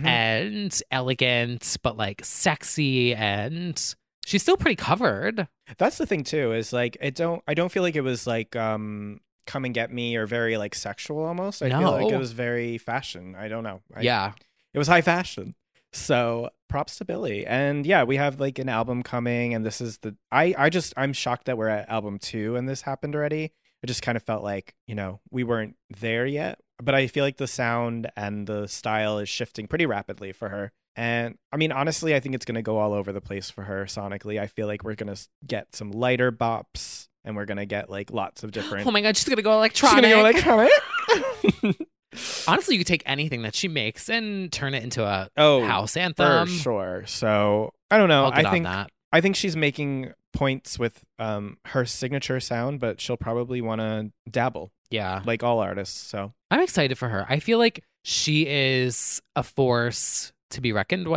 and elegant, but like sexy, and she's still pretty covered. That's the thing too, is like I don't feel like it was like come and get me or very like sexual almost. I feel like it was very fashion. I don't know. It was high fashion. So props to Billie. And yeah, we have like an album coming, and this is I'm shocked that we're at album 2 and this happened already. It just kind of felt like, you know, we weren't there yet, but I feel like the sound and the style is shifting pretty rapidly for her. And I mean, honestly, I think it's going to go all over the place for her sonically. I feel like we're going to get some lighter bops, and we're going to get like lots of different. Oh my God, she's going to go electronic. She's going to go electronic. Honestly, you could take anything that she makes and turn it into a house anthem. For sure. So I don't know. I think she's making points with her signature sound, but she'll probably want to dabble. Yeah. Like all artists. So I'm excited for her. I feel like she is a force to be reckoned with.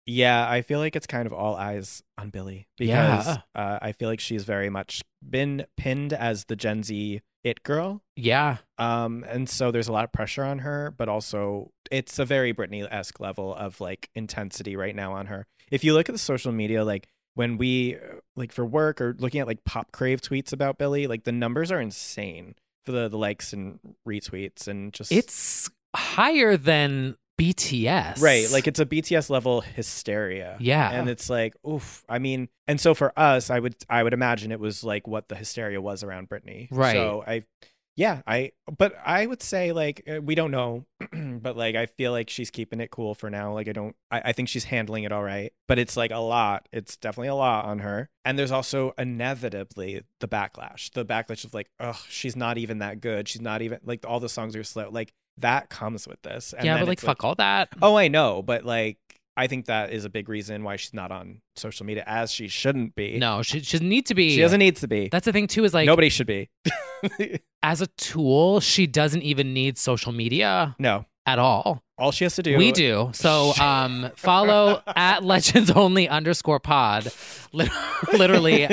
Yeah, I feel like it's kind of all eyes on Billie because I feel like she's very much been pinned as the Gen Z it girl. Yeah. And so there's a lot of pressure on her, but also it's a very Britney-esque level of like intensity right now on her. If you look at the social media, like when we like for work or looking at like Pop Crave tweets about Billie, like the numbers are insane for the likes and retweets and just it's higher than BTS. Right. Like it's a BTS level hysteria. Yeah. And it's like, oof. I mean, and so for us, I would imagine it was like what the hysteria was around Britney. Right. So but I would say like, we don't know, but like, I feel like she's keeping it cool for now. Like I think she's handling it all right, but it's like a lot. It's definitely a lot on her. And there's also inevitably the backlash of like, oh, she's not even that good. She's not even like all the songs are slow. Like that comes with this. And yeah, then but like, fuck all that. Oh, I know. But like, I think that is a big reason why she's not on social media, as she shouldn't be. No, she doesn't need to be. She doesn't need to be. That's the thing too, is like nobody should be. As a tool, she doesn't even need social media. No. At all. All she has to do. We do. So follow at @legends_only_pod. Literally.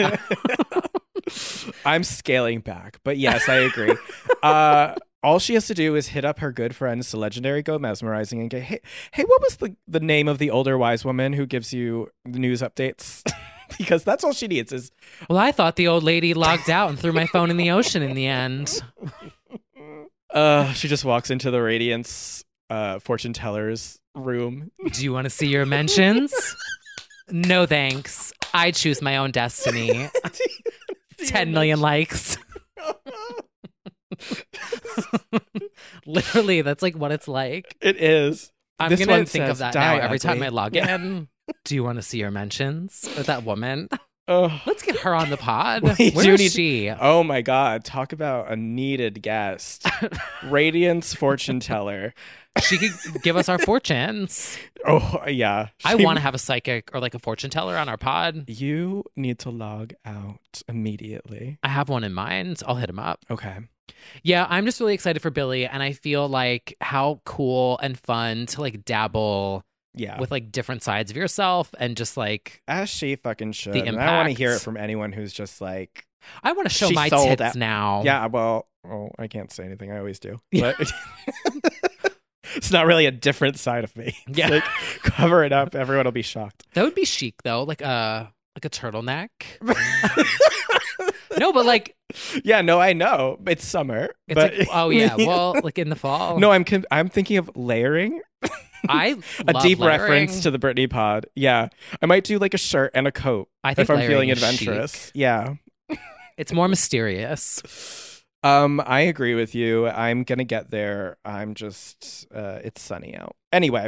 I'm scaling back, but yes, I agree. All she has to do is hit up her good friends, the legendary Go Mesmerizing, and get, hey, what was the name of the older wise woman who gives you the news updates? Because that's all she needs is. Well, I thought the old lady logged out and threw my phone in the ocean in the end. She just walks into the Radiance fortune teller's room. Do you want to see your mentions? No thanks. I choose my own destiny. 10 million likes. Literally, that's like what it's like. It is. I'm going to think of that now every time I log in. Do you want to see your mentions with that woman? Let's get her on the pod. Where is she? Oh my God. Talk about a needed guest. Radiance fortune teller. She could give us our fortunes. Oh, yeah. I want to have a psychic or like a fortune teller on our pod. You need to log out immediately. I have one in mind. I'll hit him up. Okay. Yeah, I'm just really excited for Billie, and I feel like how cool and fun to like dabble with like different sides of yourself and just like as she fucking should. The impact. I want to hear it from anyone who's just like I want to show my tits now. Yeah, well, I can't say anything. I always do. But it's not really a different side of me. It's like, cover it up. Everyone will be shocked. That would be chic though, like a turtleneck. No, but like, yeah, no, I know it's summer. It's but like, oh yeah, well, like in the fall. No, I'm thinking of layering. I a love deep layering. reference to the Britney pod. Yeah, I might do like a shirt and a coat. I think if I'm feeling is adventurous. chic. Yeah, it's more mysterious. I agree with you. I'm gonna get there. I'm just it's sunny out. Anyway,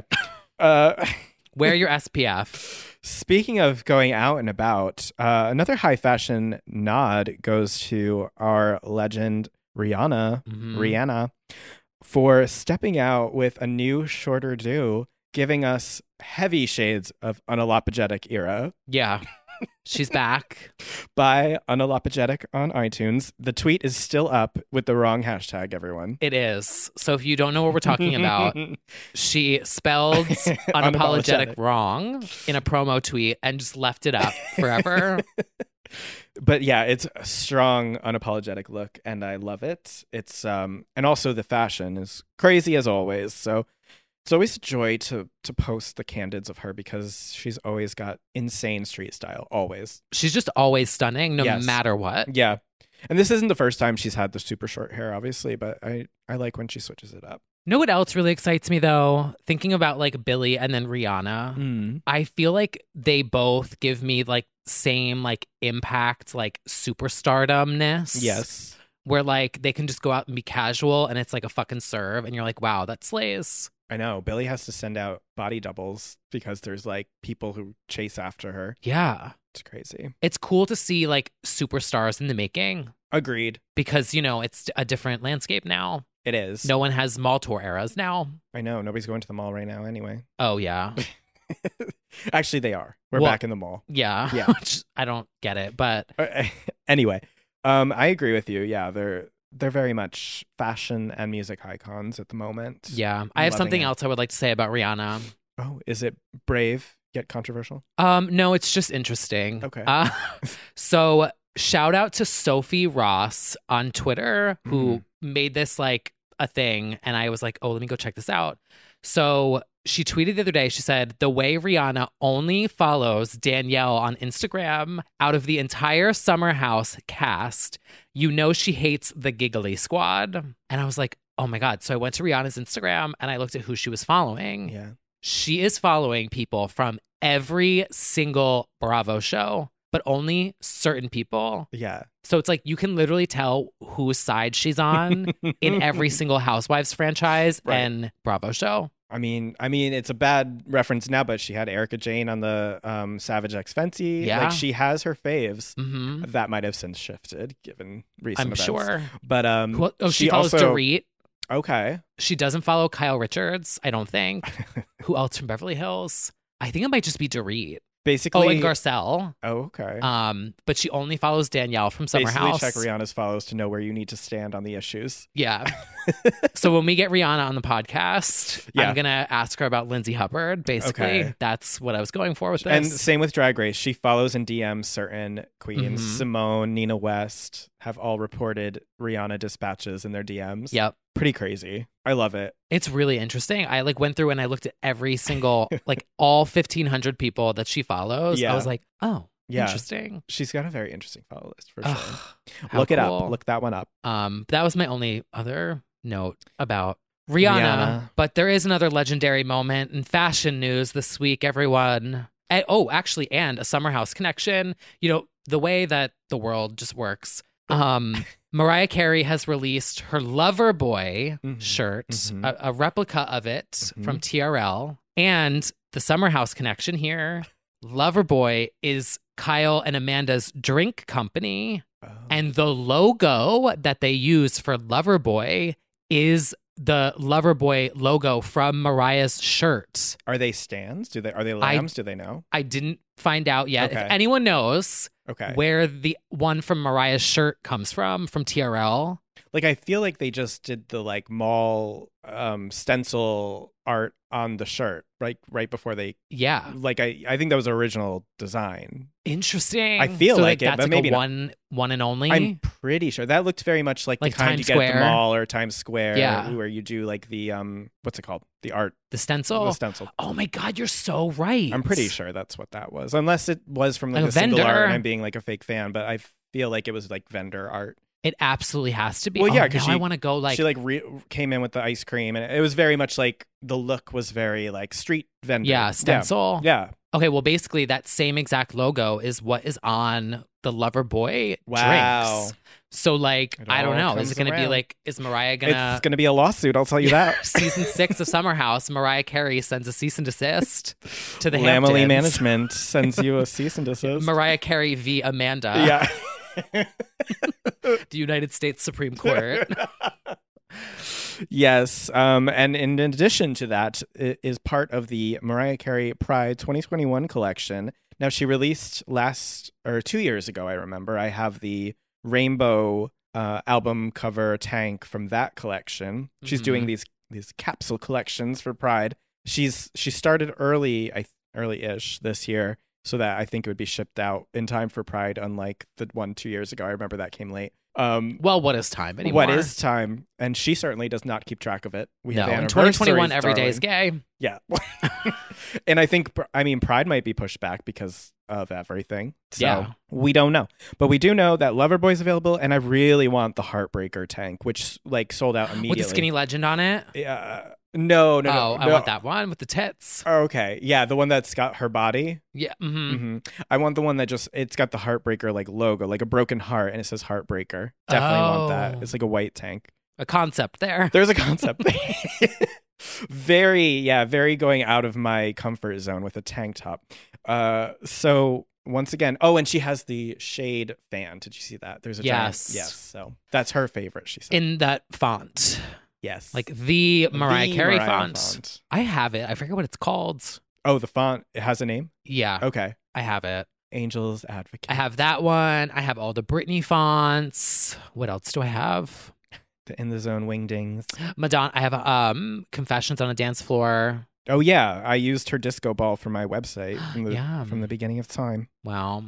wear your SPF. Speaking of going out and about, another high fashion nod goes to our legend Rihanna, for stepping out with a new shorter do, giving us heavy shades of Unapologetic era. Yeah. She's back. By Unapologetic on iTunes. The tweet is still up with the wrong hashtag, everyone. It is. So if you don't know what we're talking about, she spelled unapologetic wrong in a promo tweet and just left it up forever. But yeah, it's a strong unapologetic look and I love it. It's and also the fashion is crazy as always. So it's always a joy to post the candids of her because she's always got insane street style. Always. She's just always stunning no matter what. Yeah. And this isn't the first time she's had the super short hair, obviously, but I like when she switches it up. Know what else really excites me though? Thinking about like Billie and then Rihanna. I feel like they both give me like same like impact, like superstardomness. Yes. Where like they can just go out and be casual and it's like a fucking serve and you're like, wow, that slays. I know. Billie has to send out body doubles because there's like people who chase after her. Yeah. It's crazy. It's cool to see like superstars in the making. Agreed. Because, you know, it's a different landscape now. It is. No one has mall tour eras now. I know. Nobody's going to the mall right now anyway. Oh, yeah. Actually, they are. We're back in the mall. Yeah. Yeah. I don't get it, but anyway, I agree with you. Yeah, they're very much fashion and music icons at the moment. Yeah. I have something else I would like to say about Rihanna. Oh, is it brave? get controversial? No, it's just interesting. Okay. So shout out to Sophie Ross on Twitter who made this like a thing. And I was like, oh, let me go check this out. So she tweeted the other day, she said, the way Rihanna only follows Danielle on Instagram out of the entire Summer House cast, you know she hates the Giggly Squad. And I was like, oh my God. So I went to Rihanna's Instagram and I looked at who she was following. Yeah. She is following people from every single Bravo show, but only certain people. Yeah. So it's like you can literally tell whose side she's on in every single Housewives franchise and Bravo show. I mean, it's a bad reference now, but she had Erica Jane on the Savage X Fenty. Yeah. Like she has her faves. Mm-hmm. That might have since shifted given recent events. I'm sure. But she follows Dorit. Okay. She doesn't follow Kyle Richards, I don't think. Who else from Beverly Hills? I think it might just be Dorit. Basically, and Garcelle. Oh, okay. But she only follows Danielle from Summer House. Check Rihanna's follows to know where you need to stand on the issues. Yeah. So when we get Rihanna on the podcast, I'm gonna ask her about Lindsay Hubbard. Basically, that's what I was going for with this. And same with Drag Race. She follows and DMs certain queens. Simone, Nina West have all reported Rihanna dispatches in their DMs. Yep. Pretty crazy. I love it. It's really interesting. I like went through and I looked at every single, like all 1,500 people that she follows. Yeah. I was like, oh, interesting. She's got a very interesting follow list for sure. How it cool. up. Look that one up. That was my only other note about Rihanna. But there is another legendary moment in fashion news this week, everyone. And a Summer House connection. You know, the way that the world just works. Mariah Carey has released her Loverboy shirt, a replica of it from TRL. And the Summer House connection here, Loverboy is Kyle and Amanda's drink company. Oh. And the logo that they use for Loverboy is the Loverboy logo from Mariah's shirt. Are they stands? Are they lambs? Do they know? I didn't find out yet. Okay. If anyone knows where the one from Mariah's shirt comes from TRL. Like, I feel like they just did the like mall stencil art on the shirt right before they. Yeah. Like I think that was original design. Interesting. I feel so like it, that's but like maybe a one and only. I'm pretty sure that looked very much like the kind Times you get Square. at the mall or Times Square, where you do like the what's it called? The art. The stencil. The stencil. Oh my God, you're so right. I'm pretty sure that's what that was, unless it was from like a vendor. single art and I'm being like a fake fan. But I feel like it was like vendor art. It absolutely has to be. Well, yeah, because I want to go like she like came in with the ice cream, and it was very much like the look was very like street vendor. Yeah, stencil. Yeah. Okay, well, basically that same exact logo is what is on the Loverboy drinks. So like, I don't know. Is it going to be like? Is Mariah gonna? It's going to be a lawsuit. I'll tell you that. Season 6 of Summer House, Mariah Carey sends a cease and desist to the Lamely Hamptons. Management sends you a cease and desist. Mariah Carey v. Amanda. Yeah. The United States Supreme Court. Yes. And in addition to that, it is part of the Mariah Carey Pride 2021 collection. Now, she released 2 years ago, I remember. I have the rainbow album cover tank from that collection. She's doing these capsule collections for Pride. She started early-ish this year, so that I think it would be shipped out in time for Pride, unlike the one 2 years ago. I remember that came late. Well, what is time anymore? What is time? And she certainly does not keep track of it. In 2021, every day is gay. Yeah. And I think, Pride might be pushed back because of everything. So we don't know. But we do know that Loverboy is available, and I really want the Heartbreaker tank, which like sold out immediately. With the skinny legend on it? Yeah. No. I want that one with the tits. Okay. Yeah, the one that's got her body. Yeah. I want the one that it's got the Heartbreaker like logo, like a broken heart, and it says Heartbreaker. Definitely want that. It's like a white tank. A concept there. There's a concept. Very going out of my comfort zone with a tank top. So once again, and she has the shade fan. Did you see that? There's a giant, yes. So that's her favorite. She said in that font. Yes, like the Mariah Carey font. I have it. I forget what it's called. Oh, the font. It has a name. Yeah. Okay. I have it. Angel's Advocate. I have that one. I have all the Britney fonts. What else do I have? The In the Zone Wingdings. Madonna. I have Confessions on a Dance Floor. Oh yeah, I used her disco ball for my website Yeah. from the beginning of time. Wow.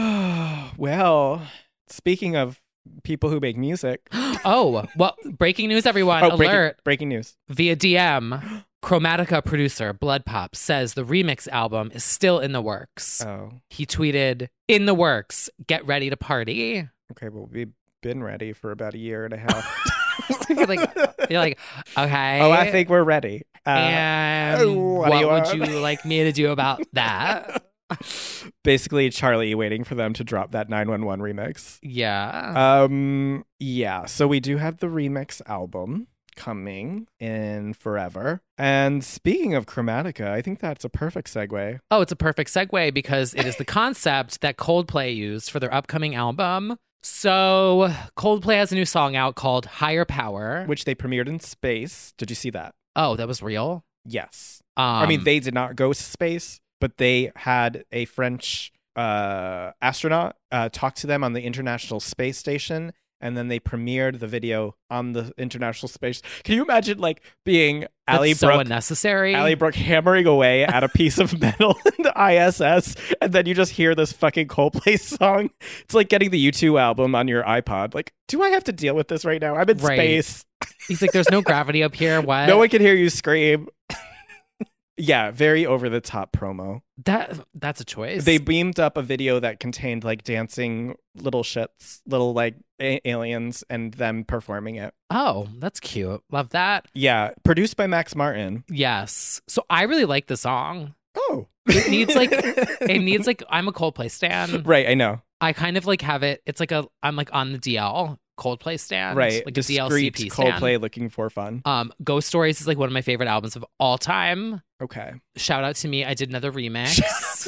Well, speaking of people who make music. Oh, well, breaking news, everyone. Alert. Breaking news. Via DM, Chromatica producer Blood Pop says the remix album is still in the works. Oh. He tweeted, "In the works. Get ready to party." Okay, well, we've been ready for about a year and a half. you're like, okay. Oh, I think we're ready. And what would you like me to do about that? Basically, Charlie waiting for them to drop that 911 remix. Yeah. Yeah. So we do have the remix album coming in forever. And speaking of Chromatica, I think that's a perfect segue. Oh, it's a perfect segue because it is the concept that Coldplay used for their upcoming album. So Coldplay has a new song out called Higher Power, which they premiered in space. Did you see that? Oh, that was real? Yes. I mean, they did not go to space, but they had a French astronaut talk to them on the International Space Station, and then they premiered the video on the International Space. Can you imagine, like, being Ally Brooke? So unnecessary. Ally Brooke hammering away at a piece of metal in the ISS, and then you just hear this fucking Coldplay song. It's like getting the U2 album on your iPod. Like, do I have to deal with this right now? I'm in space. He's like, there's no gravity up here. What? No one can hear you scream. Yeah, very over the top promo. That's a choice. They beamed up a video that contained like dancing little shits, little like aliens, and them performing it. Oh, that's cute. Love that. Yeah, produced by Max Martin. Yes. So I really like the song. Oh, it needs like I'm a Coldplay stan. Right, I know. I kind of like have it. It's like I'm like on the DL Coldplay stand, right? Like discreet a DLCP stand. Coldplay looking for fun. Ghost Stories is like one of my favorite albums of all time. Okay. Shout out to me. I did another remix.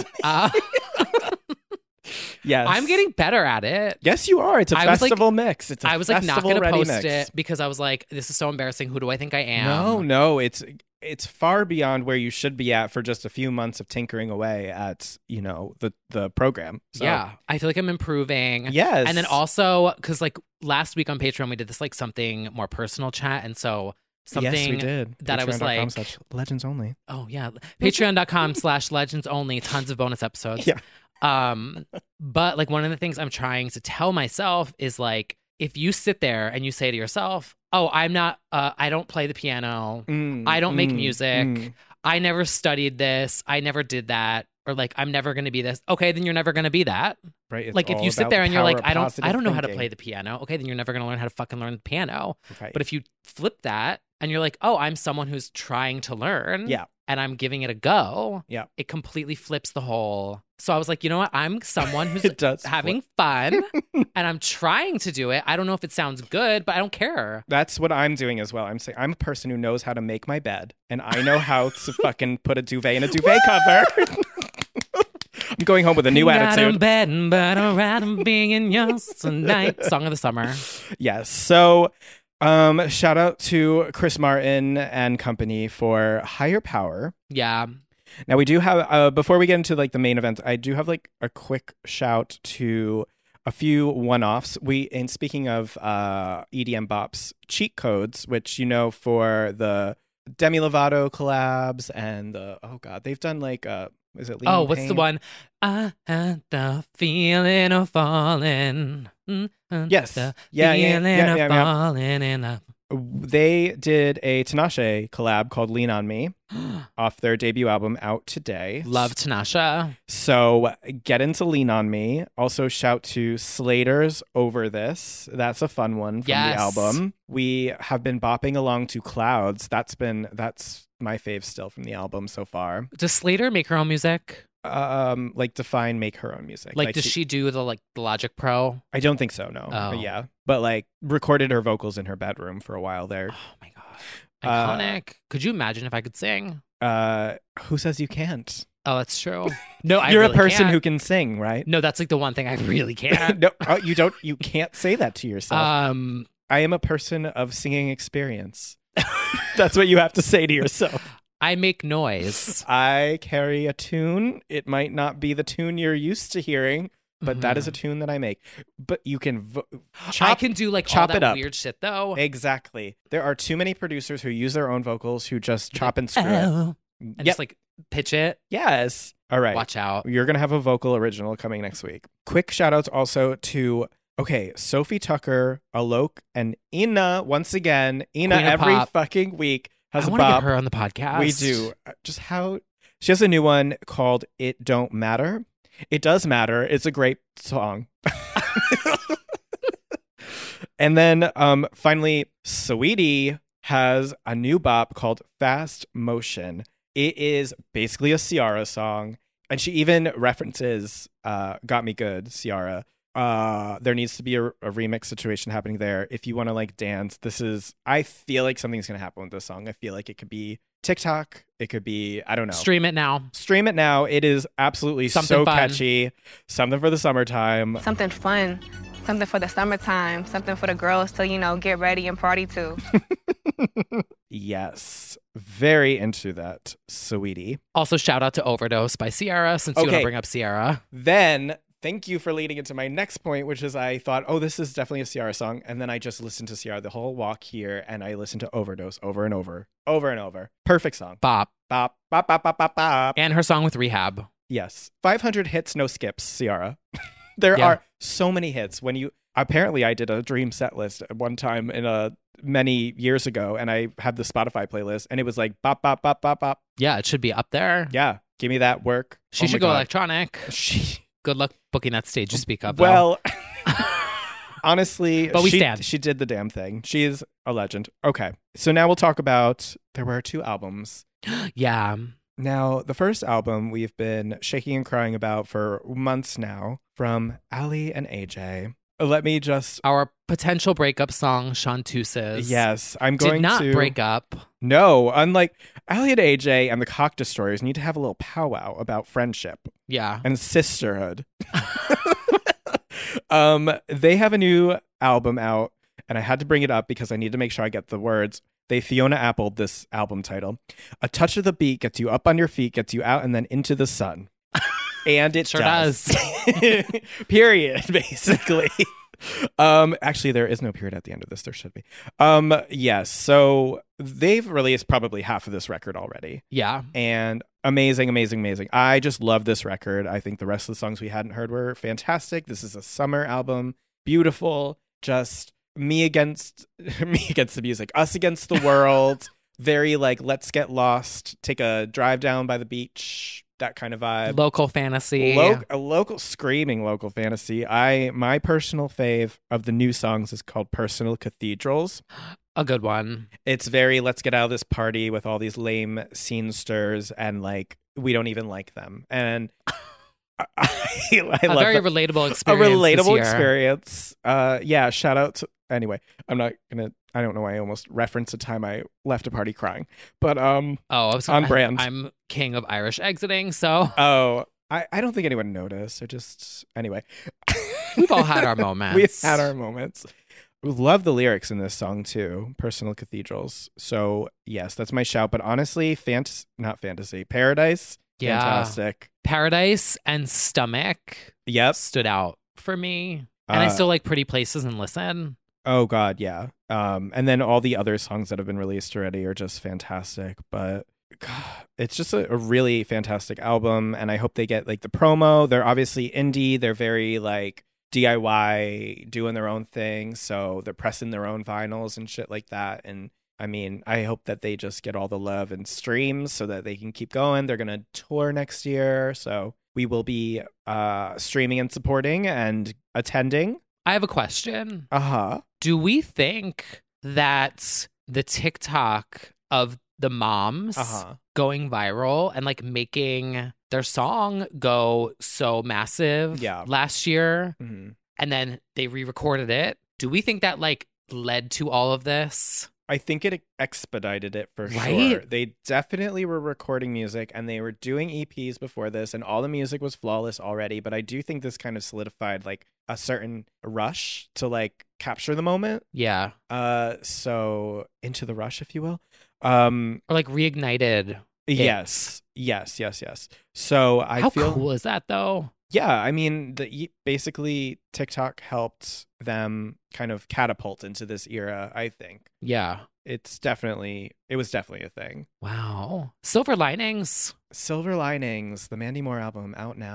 Yes. I'm getting better at it. Yes, you are. It's a festival mix. It's a I was like not going to post mix. it because I was like, this is so embarrassing. Who do I think I am? No. It's far beyond where you should be at for just a few months of tinkering away at, you know, the program. So. Yeah. I feel like I'm improving. Yes. And then also, because like last week on Patreon, we did this like something more personal chat. And so something yes, we did. That I was like, Legends Only. Oh, yeah. Patreon.com/Legends Only. Tons of bonus episodes. Yeah. But like one of the things I'm trying to tell myself is like, if you sit there and you say to yourself, oh, I'm not, I don't play the piano. I don't make music. I never studied this. I never did that. Or like, I'm never going to be this. Okay, then you're never going to be that. Right. It's like if you sit there and you're like, I don't know how to play the piano. Okay, then you're never going to learn how to fucking learn the piano. Right. But if you flip that and you're like, oh, I'm someone who's trying to learn. Yeah. And I'm giving it a go. Yeah. It completely flips the whole. So I was like, you know what? I'm someone who's having fun and I'm trying to do it. I don't know if it sounds good, but I don't care. That's what I'm doing as well. I'm saying I'm a person who knows how to make my bed and I know how to fucking put a duvet in a duvet cover. I'm going home with a new attitude. Bed, but I'd rather be in yours tonight. Song of the summer. Yes. So shout out to Chris Martin and company for Higher Power. Yeah. Now we do have, before we get into like the main event, I do have like a quick shout to a few one-offs. And speaking of EDM Bops cheat codes, which, you know, for the Demi Lovato collabs and they've done like, is it Lean what's the one? I had the feeling of falling. Yes. Yeah. Falling in love. They did a Tinashe collab called Lean On Me off their debut album out today. Love Tinashe. So get into Lean On Me. Also shout to Slater's Over This. That's a fun one from the album. We have been bopping along to Clouds. That's my fave still from the album so far. Does Slater make her own music? Like Define make her own music. Like does she do the Logic Pro? I don't think so, no. Oh. But yeah. But like recorded her vocals in her bedroom for a while there. Oh my god. Iconic. Could you imagine if I could sing? Who says you can't? Oh, that's true. No, You're really a person can't. who can sing, right? No, that's like the one thing I really can't. No, you can't say that to yourself. I am a person of singing experience. That's what you have to say to yourself. I make noise. I carry a tune. It might not be the tune you're used to hearing, but that is a tune that I make. But you can I can do like chop all it that up. weird shit though. Exactly. There are too many producers who use their own vocals who just chop and screw it. and just like pitch it. Yes. All right. Watch out. You're going to have a vocal original coming next week. Quick shout outs also to, Sophie Tucker, Alok, and Ina. Once again, Ina Queen of every Pop. fucking week has I a want to bop. get her on the podcast. We do. She has a new one called It Don't Matter. It does matter. It's a great song. And then finally, Saweetie has a new bop called Fast Motion. It is basically a Ciara song. And she even references Got Me Good, Ciara. There needs to be a remix situation happening there. If you want to like dance, I feel like something's going to happen with this song. I feel like it could be TikTok. It could be, I don't know. Stream it now. It is absolutely Something so fun. Catchy. Something for the summertime. Something fun. Something for the summertime. Something for the girls to, get ready and party to. Yes. Very into that, Saweetie. Also, shout out to Overdose by Ciara, since you want to bring up Ciara. Then, thank you for leading into my next point, which is I thought, this is definitely a Ciara song. And then I just listened to Ciara the whole walk here, and I listened to Overdose over and over. Over and over. Perfect song. Bop. Bop, bop, bop, bop, bop, bop. And her song with Rehab. Yes. 500 hits, no skips, Ciara. There Yeah. are so many hits. Apparently I did a dream set list at one time many years ago, and I had the Spotify playlist, and it was like bop, bop, bop, bop, bop. Yeah, it should be up there. Yeah. Give me that work. She Oh my should go God. electronic. Good luck booking that stage you speak of. Well, honestly, But we stand. She did the damn thing. She is a legend. Okay. So now we'll talk about, there were 2 albums. Yeah. Now, the first album we've been shaking and crying about for months now, from Ali and AJ. Let me just... Our potential breakup song, Chanteuses. Yes, I'm going to... Did not break up. No, unlike Ali and AJ and the Cock Destroyers need to have a little powwow about friendship. Yeah. And sisterhood. They have a new album out, and I had to bring it up because I need to make sure I get the words. They Fiona Appled this album title. A touch of the beat gets you up on your feet, gets you out and then into the sun. And it Sure does. Period, basically. Actually, there is no period at the end of this. There should be. Yes. So they've released probably half of this record already. Yeah. And amazing, amazing, amazing. I just love this record. I think the rest of the songs we hadn't heard were fantastic. This is a summer album. Beautiful. Just me against the music. Us against the world. Very like, let's get lost. Take a drive down by the beach. That kind of vibe. Local fantasy. A screaming local fantasy. My personal fave of the new songs is called Personal Cathedrals. A good one. It's very, let's get out of this party with all these lame scenesters, and like, we don't even like them. And I love very that. relatable experience. A relatable this year. experience. Yeah, shout out to, anyway, I don't know why I almost referenced a time I left a party crying. But I was on brand. I'm king of Irish exiting, so I don't think anyone noticed. Anyway. We've all had our moments. We've had our moments. Love the lyrics in this song too, Personal Cathedrals. So yes, that's my shout. But honestly, not fantasy, Paradise, yeah. Fantastic. Paradise and Stomach stood out for me. And I still like Pretty Places and Listen. Oh God, yeah. And then all the other songs that have been released already are just fantastic. But God, it's just a really fantastic album, and I hope they get like the promo. They're obviously indie. They're very like DIY, doing their own thing. So they're pressing their own vinyls and shit like that. And I mean, I hope that they just get all the love and streams so that they can keep going. They're gonna tour next year, so we will be streaming and supporting and attending. I have a question. Uh-huh. Do we think that the TikTok of the moms going viral and like making their song go so massive last year, and then they re-recorded it, do we think that like led to all of this? I think it expedited it for sure. They definitely were recording music, and they were doing EPs before this, and all the music was flawless already. But I do think this kind of solidified like a certain rush to like capture the moment. Yeah. So into the rush, if you will. Or like reignited. Yes. So I How feel cool is that though? Yeah, I mean, basically TikTok helped them kind of catapult into this era, I think. Yeah. It was definitely a thing. Wow. Silver Linings. Silver Linings, the Mandy Moore album out now.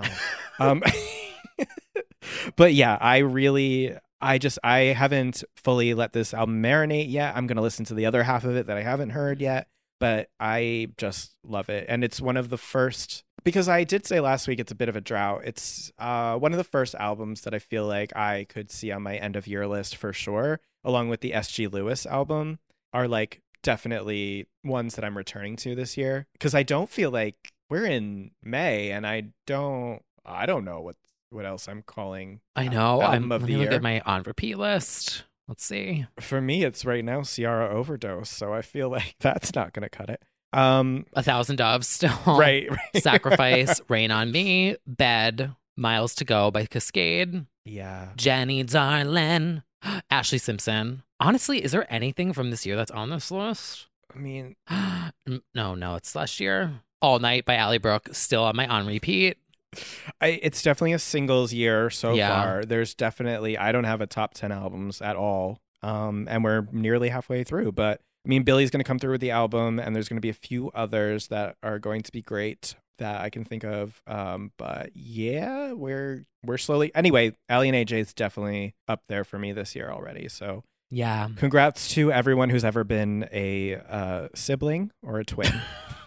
But yeah, I haven't fully let this album marinate yet. I'm going to listen to the other half of it that I haven't heard yet, but I just love it. And it's one of the first, because I did say last week it's a bit of a drought. It's one of the first albums that I feel like I could see on my end of year list for sure, along with the SG Lewis album, are like definitely ones that I'm returning to this year. Because I don't feel like we're in May, and I don't know what else I'm calling. I know. Album of the year. Look at my on repeat list. Let's see. For me, it's right now Ciara Overdose, so I feel like that's not going to cut it. 1,000 Doves still. Right. Sacrifice, Rain on Me, Bed, Miles to Go by Cascade. Yeah. Jenny Darlin, Ashley Simpson. Honestly, is there anything from this year that's on this list? I mean, no, it's last year. All Night by Ally Brooke, still on my on repeat. It's definitely a singles year so far. There's definitely, I don't have a top 10 albums at all. And we're nearly halfway through, but I mean, Billy's going to come through with the album, and there's going to be a few others that are going to be great that I can think of. But yeah, we're slowly. Anyway, Ally and AJ is definitely up there for me this year already. So yeah, congrats to everyone who's ever been a sibling or a twin.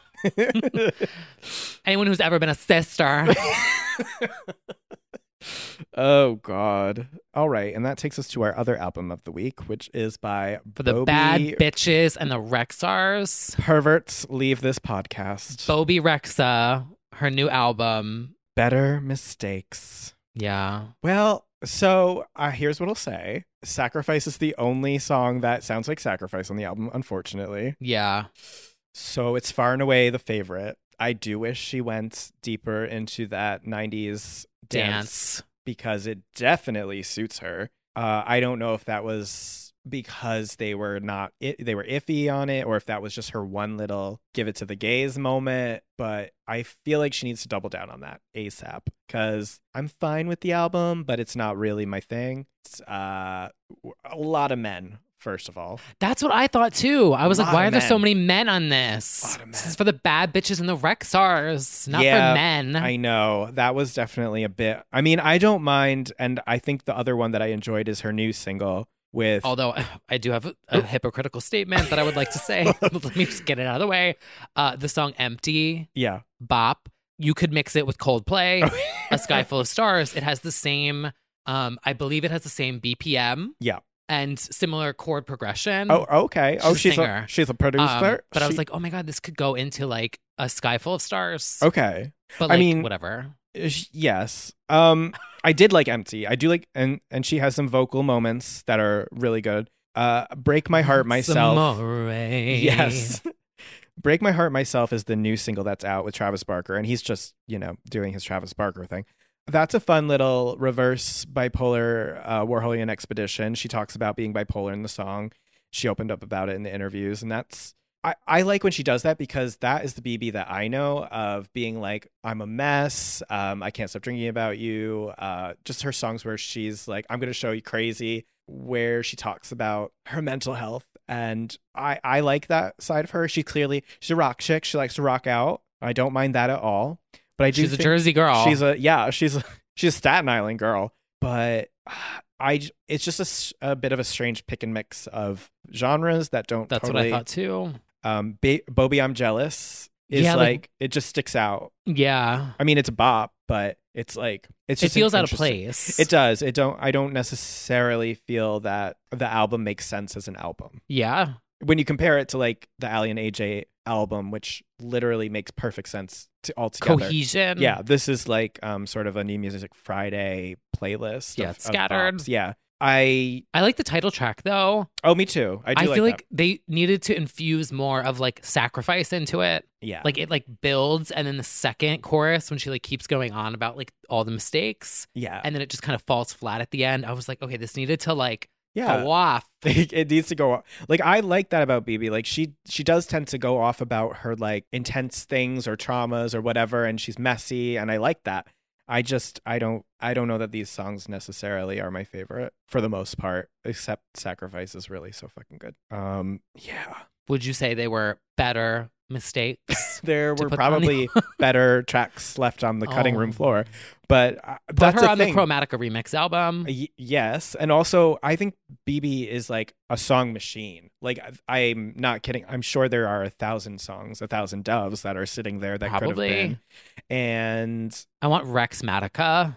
Anyone who's ever been a sister. Oh God. All right, and that takes us to our other album of the week, which is by For the Bad Bitches and the Rexars. Perverts Leave This Podcast. Bobby Rexa, her new album, Better Mistakes. Yeah. Well, so here's what I'll say. Sacrifice is the only song that sounds like Sacrifice on the album, unfortunately. Yeah. So it's far and away the favorite. I do wish she went deeper into that 90s dance because it definitely suits her. I don't know if that was because they were iffy on it, or if that was just her one little give it to the gays moment, but I feel like she needs to double down on that ASAP, because I'm fine with the album, but it's not really my thing. It's a lot of men. First of all, that's what I thought too. I was like, why are there so many men on this? This is for the bad bitches and the Rexars, not for men. I know. That was definitely a bit. I mean, I don't mind. And I think the other one that I enjoyed is her new single with. Although I do have a hypocritical statement that I would like to say. Let me just get it out of the way. The song Empty. Yeah. Bop. You could mix it with Coldplay, A Sky Full of Stars. It has the same, I believe it has the same BPM. Yeah. And similar chord progression. Oh, okay. She's a producer. But I was like, oh my God, this could go into like A Sky Full of Stars. Okay. But like, I mean, whatever. Yes. I did like Empty. I do like, and she has some vocal moments that are really good. Break My Heart Myself. Yes. Break My Heart Myself is the new single that's out with Travis Barker, and he's just, doing his Travis Barker thing. That's a fun little reverse bipolar Warholian expedition. She talks about being bipolar in the song. She opened up about it in the interviews. And that's, I like when she does that, because that is the BB that I know of, being like, I'm a mess. I can't stop drinking about you. Just her songs where she's like, I'm going to show you crazy, where she talks about her mental health. And I like that side of her. She's a rock chick. She likes to rock out. I don't mind that at all. But I do she's a Jersey girl. She's a Staten Island girl. But it's just a bit of a strange pick and mix of genres that don't. That's totally, what I thought too. Bobby, I'm Jealous is like it just sticks out. Yeah. I mean, it's a bop, but it's like it feels out of place. It does. I don't necessarily feel that the album makes sense as an album. Yeah. When you compare it to like the Ally and AJ album, which literally makes perfect sense altogether. Cohesion. Yeah, this is like sort of a New Music Friday playlist. Yeah, scattered. Of yeah. I like the title track though. Oh, me too. I feel like they needed to infuse more of like sacrifice into it. Yeah. Like it like builds, and then the second chorus, when she like keeps going on about like all the mistakes. Yeah. And then it just kind of falls flat at the end. I was like, okay, this needed to like go off. It needs to go off. Like, I like that about BB. Like, she does tend to go off about her like intense things or traumas or whatever, and she's messy, and I like that. I don't know that these songs necessarily are my favorite for the most part, except Sacrifice is really so fucking good. Yeah. Would you say they were better mistakes? There were probably better tracks left on the cutting room floor, but Put her on the Chromatica remix album. Yes, and also I think BB is like a song machine. Like I'm not kidding. I'm sure there are 1,000 songs, 1,000 doves that are sitting there that could have been. And I want Rexmatica.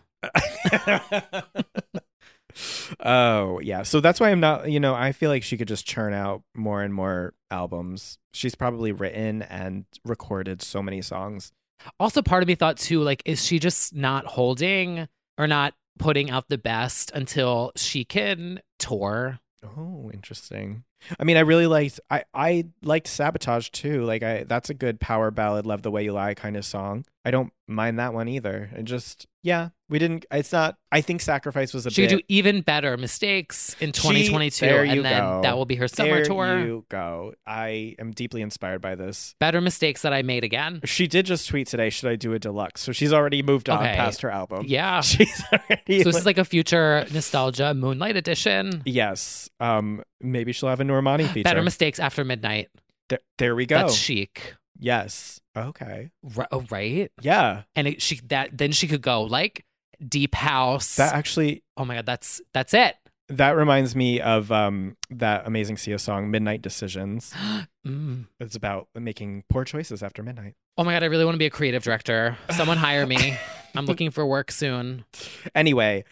Oh, yeah. So that's why I'm not, I feel like she could just churn out more and more albums. She's probably written and recorded so many songs. Also, part of me thought too, like, is she just not holding or not putting out the best until she can tour? Oh, interesting. I mean, I really I liked Sabotage too. Like that's a good power ballad, Love the Way You Lie kind of song. I don't mind that one either. It just, it's not, I think Sacrifice was She could do even better Mistakes in 2022. And then that will be her summer tour. There you go. I am deeply inspired by this. Better Mistakes That I Made Again. She did just tweet today, should I do a deluxe? So she's already moved on past her album. Yeah. She's already. So this is like a future nostalgia Moonlight edition. Yes. Maybe she'll have a Normani feature. Better Mistakes After Midnight. There we go. That's chic. Yes. Okay. Right? Yeah. And then she could go like deep house. That actually. Oh my God, that's it. That reminds me of that amazing Sia song, Midnight Decisions. It's about making poor choices after midnight. Oh my God, I really want to be a creative director. Someone hire me. I'm looking for work soon. Anyway,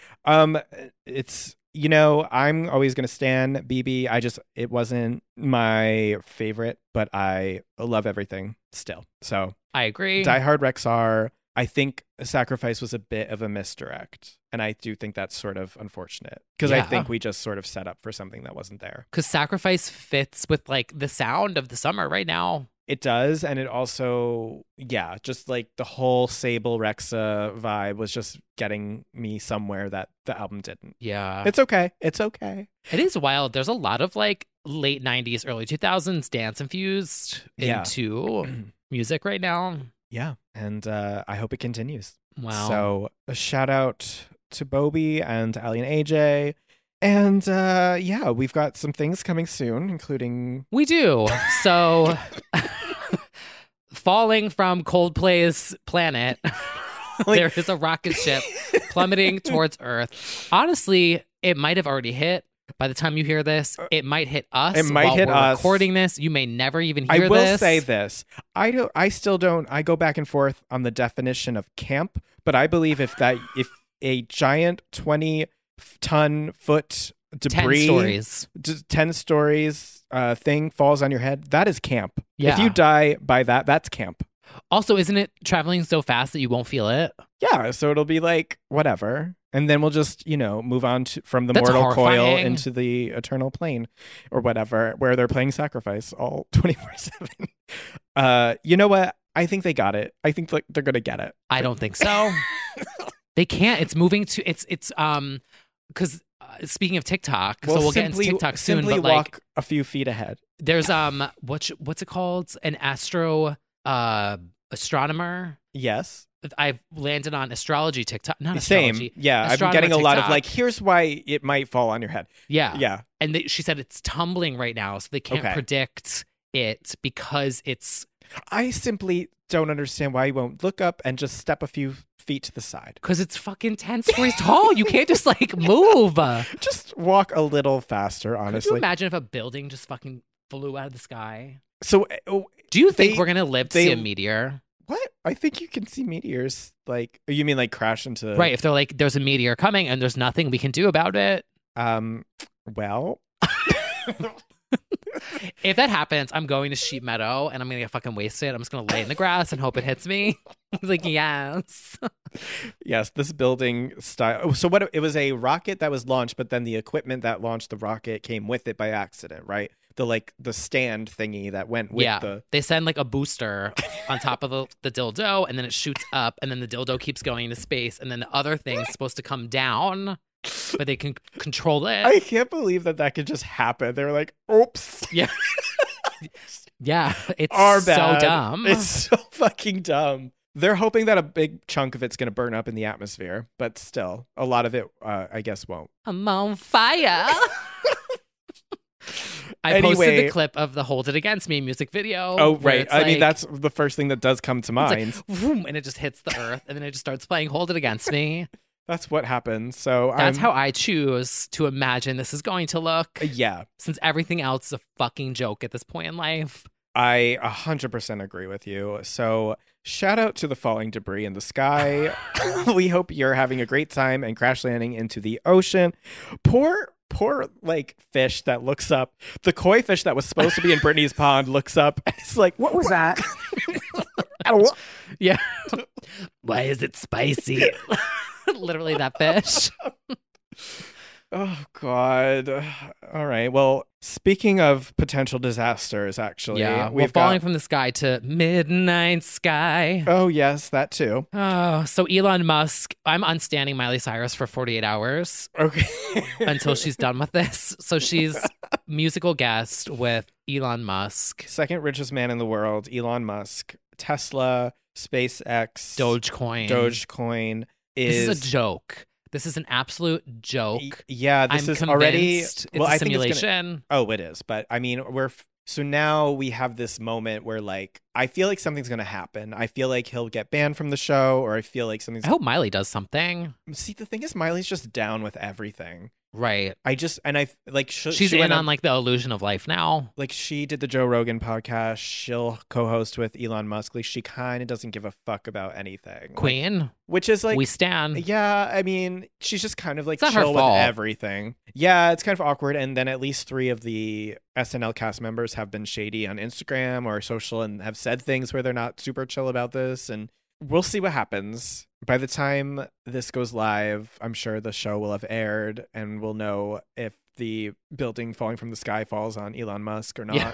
it's. I'm always going to stan BB. It wasn't my favorite, but I love everything still. So I agree. Die Hard Rexar, I think Sacrifice was a bit of a misdirect. And I do think that's sort of unfortunate because I think we just sort of set up for something that wasn't there. Because Sacrifice fits with like the sound of the summer right now. It does. And it also, just like the whole Sable Rexa vibe was just getting me somewhere that the album didn't. Yeah. It's okay. It's okay. It is wild. There's a lot of like late 90s, early 2000s dance infused into music right now. Yeah. And I hope it continues. Wow. So a shout out to Bobby and Ali and AJ. And we've got some things coming soon, including... We do. So... Falling from Coldplay's planet, there is a rocket ship plummeting towards Earth. Honestly, it might have already hit. By the time you hear this, it might hit us. It might hit us. Recording this, you may never even hear this. I will say this: I still don't. I go back and forth on the definition of camp, but I believe if a giant 20-ton foot debris, 10 stories thing falls on your head, that is camp. Yeah. If you die by that, that's camp. Also, isn't it traveling so fast that you won't feel it? Yeah, so it'll be like whatever. And then we'll just, move on from the mortal coil into the eternal plane or whatever, where they're playing Sacrifice all 24/7. You know what? I think they got it. I think they're going to get it. I don't think so. They can't. It's moving to, it's because speaking of TikTok, so we'll get into TikTok soon, but like walk a few feet ahead. There's what's it called? An astronomer. Yes. I've landed on astrology TikTok. Not Same. astrology. Yeah, I've been getting a lot of like, here's why it might fall on your head. Yeah. Yeah. And she said it's tumbling right now, so they can't predict it because it's... I simply don't understand why you won't look up and just step a few feet to the side. Because it's fucking 10 stories tall. You can't just like move. Just walk a little faster, honestly. Could you imagine if a building just fucking flew out of the sky? So do you think we're going to live to see a meteor? What? I think you can see meteors. Like, you mean like crash into... Right. If they're like, there's a meteor coming and there's nothing we can do about it. Well... If that happens, I'm going to Sheep Meadow and I'm going to get fucking wasted. I'm just going to lay in the grass and hope it hits me. Like, yes. Yes, this building style. So what? It was a rocket that was launched, but then the equipment that launched the rocket came with it by accident, right? The stand thingy that went with the... They send like a booster on top of the dildo and then it shoots up and then the dildo keeps going into space and then the other thing's supposed to come down. But they can control it. I can't believe that could just happen. They're like, oops. Yeah. Yeah. It's Our so bad. dumb. It's so fucking dumb. They're hoping that a big chunk of it's going to burn up in the atmosphere, but still, a lot of it, I guess, won't. I'm on fire. I posted the clip of the Hold It Against Me music video. Oh, right. I mean, that's the first thing that does come to mind. Like, vroom, and it just hits the earth, and then it just starts playing Hold It Against Me. That's what happens. So that's how I choose to imagine this is going to look. Yeah. Since everything else is a fucking joke at this point in life. I 100% agree with you. So shout out to the falling debris in the sky. We hope you're having a great time and crash landing into the ocean. Poor like fish that looks up. The koi fish that was supposed to be in Brittany's pond looks up. It's like, what was that? Yeah. Why is it spicy? Literally that fish. Oh, God. All right. Well, speaking of potential disasters, actually. Yeah, we're falling from the sky to midnight sky. Oh, yes, that too. Oh, so Elon Musk, I'm unstanding Miley Cyrus for 48 hours. Okay. Until she's done with this. So she's musical guest with Elon Musk. Second richest man in the world, Elon Musk. Tesla, SpaceX. Dogecoin. This is a joke. This is an absolute joke. Yeah, this I'm is convinced already. It's a simulation. It is. But I mean, so now we have this moment where, like, I feel like something's gonna happen. I feel like he'll get banned from the show, or I feel like something's. I hope Miley does something. See, the thing is, Miley's just down with everything. Right. She's in on like the illusion of life now. Like, she did the Joe Rogan podcast. She'll co-host with Elon Musk. Like, she kind of doesn't give a fuck about anything. Queen. Like, which is like, we stand. Yeah, I mean, she's just kind of like it's not chill her fault. with everything. Yeah, it's kind of awkward. And then at least 3 of the SNL cast members have been shady on Instagram or social and have said things where they're not super chill about this. And we'll see what happens. By the time this goes live, I'm sure the show will have aired and we'll know if the building falling from the sky falls on Elon Musk or not.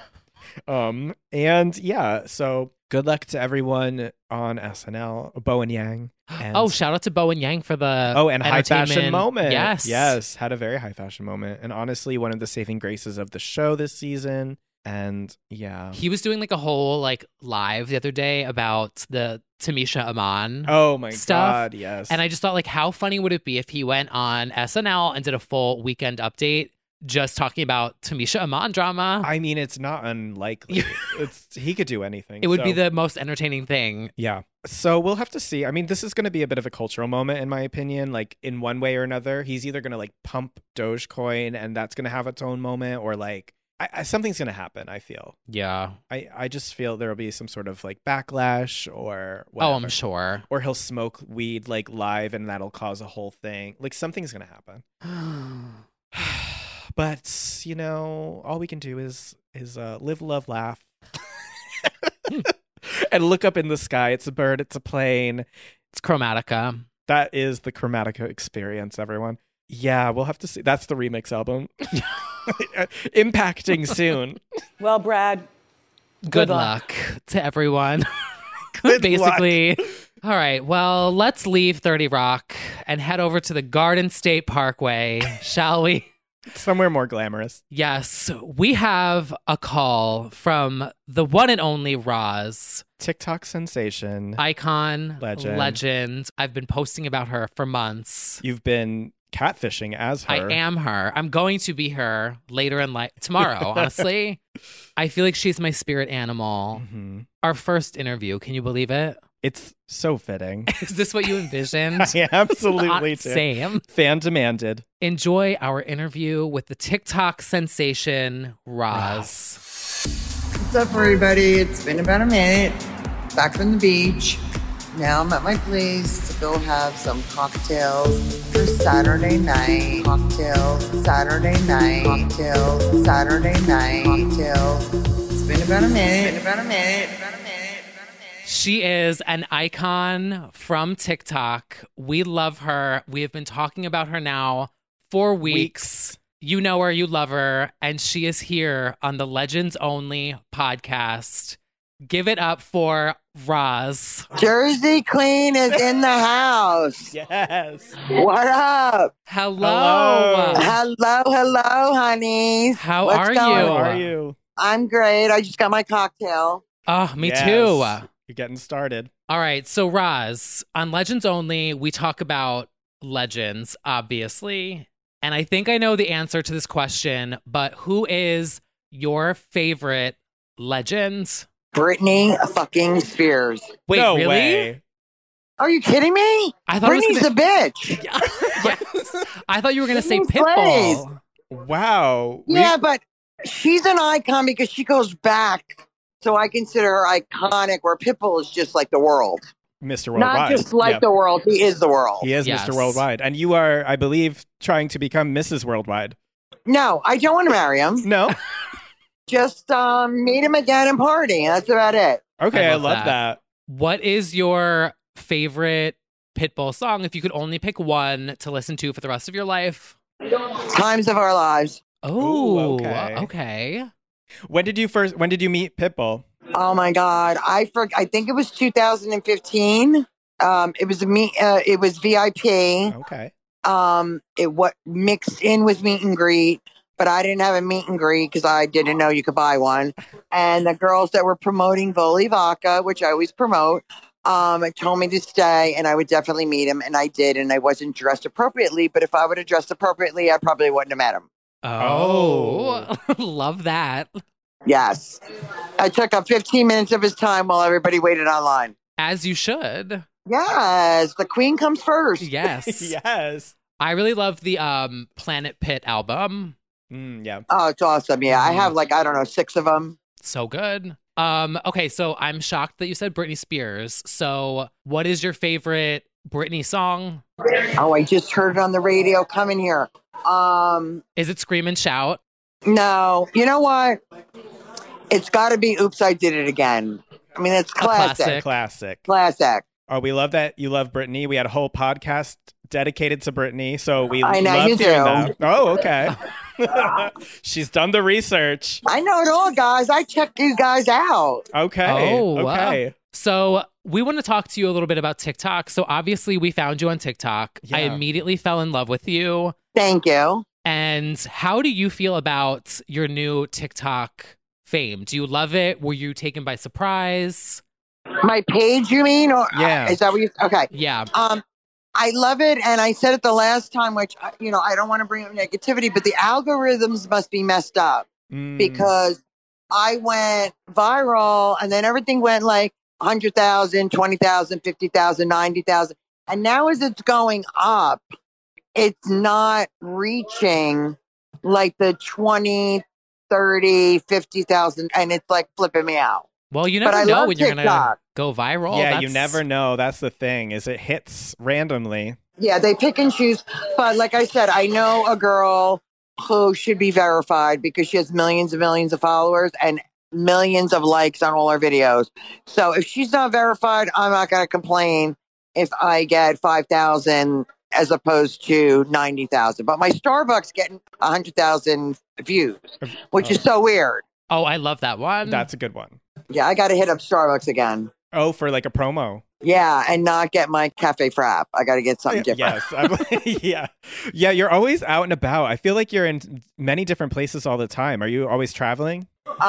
Yeah. So good luck to everyone on SNL, Bowen Yang. And shout out to Bowen Yang for the and high fashion moment. Yes, had a very high fashion moment, and honestly, one of the saving graces of the show this season. And yeah, he was doing like a whole like live the other day about the Tamisha Iman. Oh my stuff. God, yes. And I just thought, like, how funny would it be if he went on SNL and did a full weekend update just talking about Tamisha Iman drama? I mean, it's not unlikely. He could do anything. It would be the most entertaining thing. Yeah. So we'll have to see. I mean, this is going to be a bit of a cultural moment, in my opinion. Like, in one way or another, he's either going to like pump Dogecoin and that's going to have its own moment, or like something's going to happen, I feel. Yeah. I just feel there will be some sort of like backlash or whatever. Oh, I'm sure. Or he'll smoke weed like live and that'll cause a whole thing. Like, something's going to happen. But, you know, all we can do is live, love, laugh. And look up in the sky. It's a bird. It's a plane. It's Chromatica. That is the Chromatica experience, everyone. Yeah, we'll have to see. That's the remix album. Impacting soon. Well, Brad, good luck to everyone. Good Basically. luck. All right. Well, let's leave 30 Rock and head over to the Garden State Parkway, shall we? Somewhere more glamorous. Yes. We have a call from the one and only Roz. TikTok sensation. Icon. Legend. I've been posting about her for months. You've been catfishing as her. I am her. I'm going to be her later in life. Tomorrow, honestly. I feel like she's my spirit animal. Mm-hmm. Our first interview. Can you believe it? It's so fitting. Is this what you envisioned? I absolutely do. Same. Fan demanded. Enjoy our interview with the TikTok sensation, Roz. What's up, everybody? It's been about a minute. Back from the beach. Now I'm at my place to go have some cocktails for Saturday night. Cocktails, Saturday night. Cocktails, Saturday night. Cocktails. It's been about a minute. She is an icon from TikTok. We love her. We have been talking about her now for weeks. You know her, you love her, and she is here on the Legends Only podcast. Give it up for Roz. Jersey Queen is in the house. Yes. What up? Hello. Hello, honeys. How are you? How are you? I'm great. I just got my cocktail. Oh, me too. You're getting started. All right. So, Roz, on Legends Only, we talk about legends, obviously. And I think I know the answer to this question, but who is your favorite legend? Britney fucking Spears. Wait, no really? way. Are you kidding me? I thought Britney's a bitch. Yes. I thought you were going to say Britney slays. Pitbull. Wow. Yeah, but she's an icon because she goes back. So I consider her iconic, where Pitbull is just like the world. Mr. Worldwide. Not just like the world. He is the world. He is Yes. Mr. Worldwide. And you are, I believe, trying to become Mrs. Worldwide. No, I don't want to marry him. No? Just meet him again and party. That's about it. Okay, I love that. What is your favorite Pitbull song if you could only pick one to listen to for the rest of your life? Times of Our Lives. Oh, okay. okay. When did you meet Pitbull? Oh my God. I think it was 2015. It was VIP. Okay. What mixed in with meet and greet, but I didn't have a meet and greet because I didn't know you could buy one. And the girls that were promoting Voli Vodka, which I always promote, told me to stay, and I would definitely meet him, and I did, and I wasn't dressed appropriately, but if I would have dressed appropriately, I probably wouldn't have met him. Oh. Love that. Yes. I took up 15 minutes of his time while everybody waited online. As you should. Yes, the queen comes first. Yes. Yes. I really love the Planet Pit album. Yeah. Oh, it's awesome. Yeah, I have 6 of them. So good. Okay, so I'm shocked that you said Britney Spears. So what is your favorite Britney song? Oh, I just heard it on the radio coming here. Is it Scream and Shout? No. You know what? It's got to be Oops, I Did It Again. I mean, it's classic. Classic. Oh, we love that you love Britney. We had a whole podcast dedicated to Britney, so we I know loved you hearing do. that. Oh, okay. She's done the research. I know it all, guys. I check you guys out. Okay. Oh, okay. So we want to talk to you a little bit about TikTok. So obviously we found you on TikTok. Yeah. I immediately fell in love with you. Thank you. And how do you feel about your new TikTok fame? Do you love it? Were you taken by surprise? My page, you mean? Or, Yeah. Is that what you? Okay. Yeah. I love it, and I said it the last time, which I don't want to bring up negativity, but the algorithms must be messed up because I went viral, and then everything went like 100,000, 20,000, 50,000, 90,000, and now as it's going up, it's not reaching like the 20, 30, 50,000, and it's like flipping me out. Well, you But never I know love when you're going to TikTok. go viral. Yeah, you never know. That's the thing, is it hits randomly. Yeah, they pick and choose. But like I said, I know a girl who should be verified because she has millions and millions of followers and millions of likes on all her videos. So if she's not verified, I'm not going to complain if I get 5,000 as opposed to 90,000. But my Starbucks getting 100,000 views, which is so weird. Oh, I love that one. That's a good one. Yeah, I got to hit up Starbucks again. Oh, for like a promo. Yeah, and not get my cafe frap. I got to get something different. Yes. Yeah, you're always out and about. I feel like you're in many different places all the time. Are you always traveling?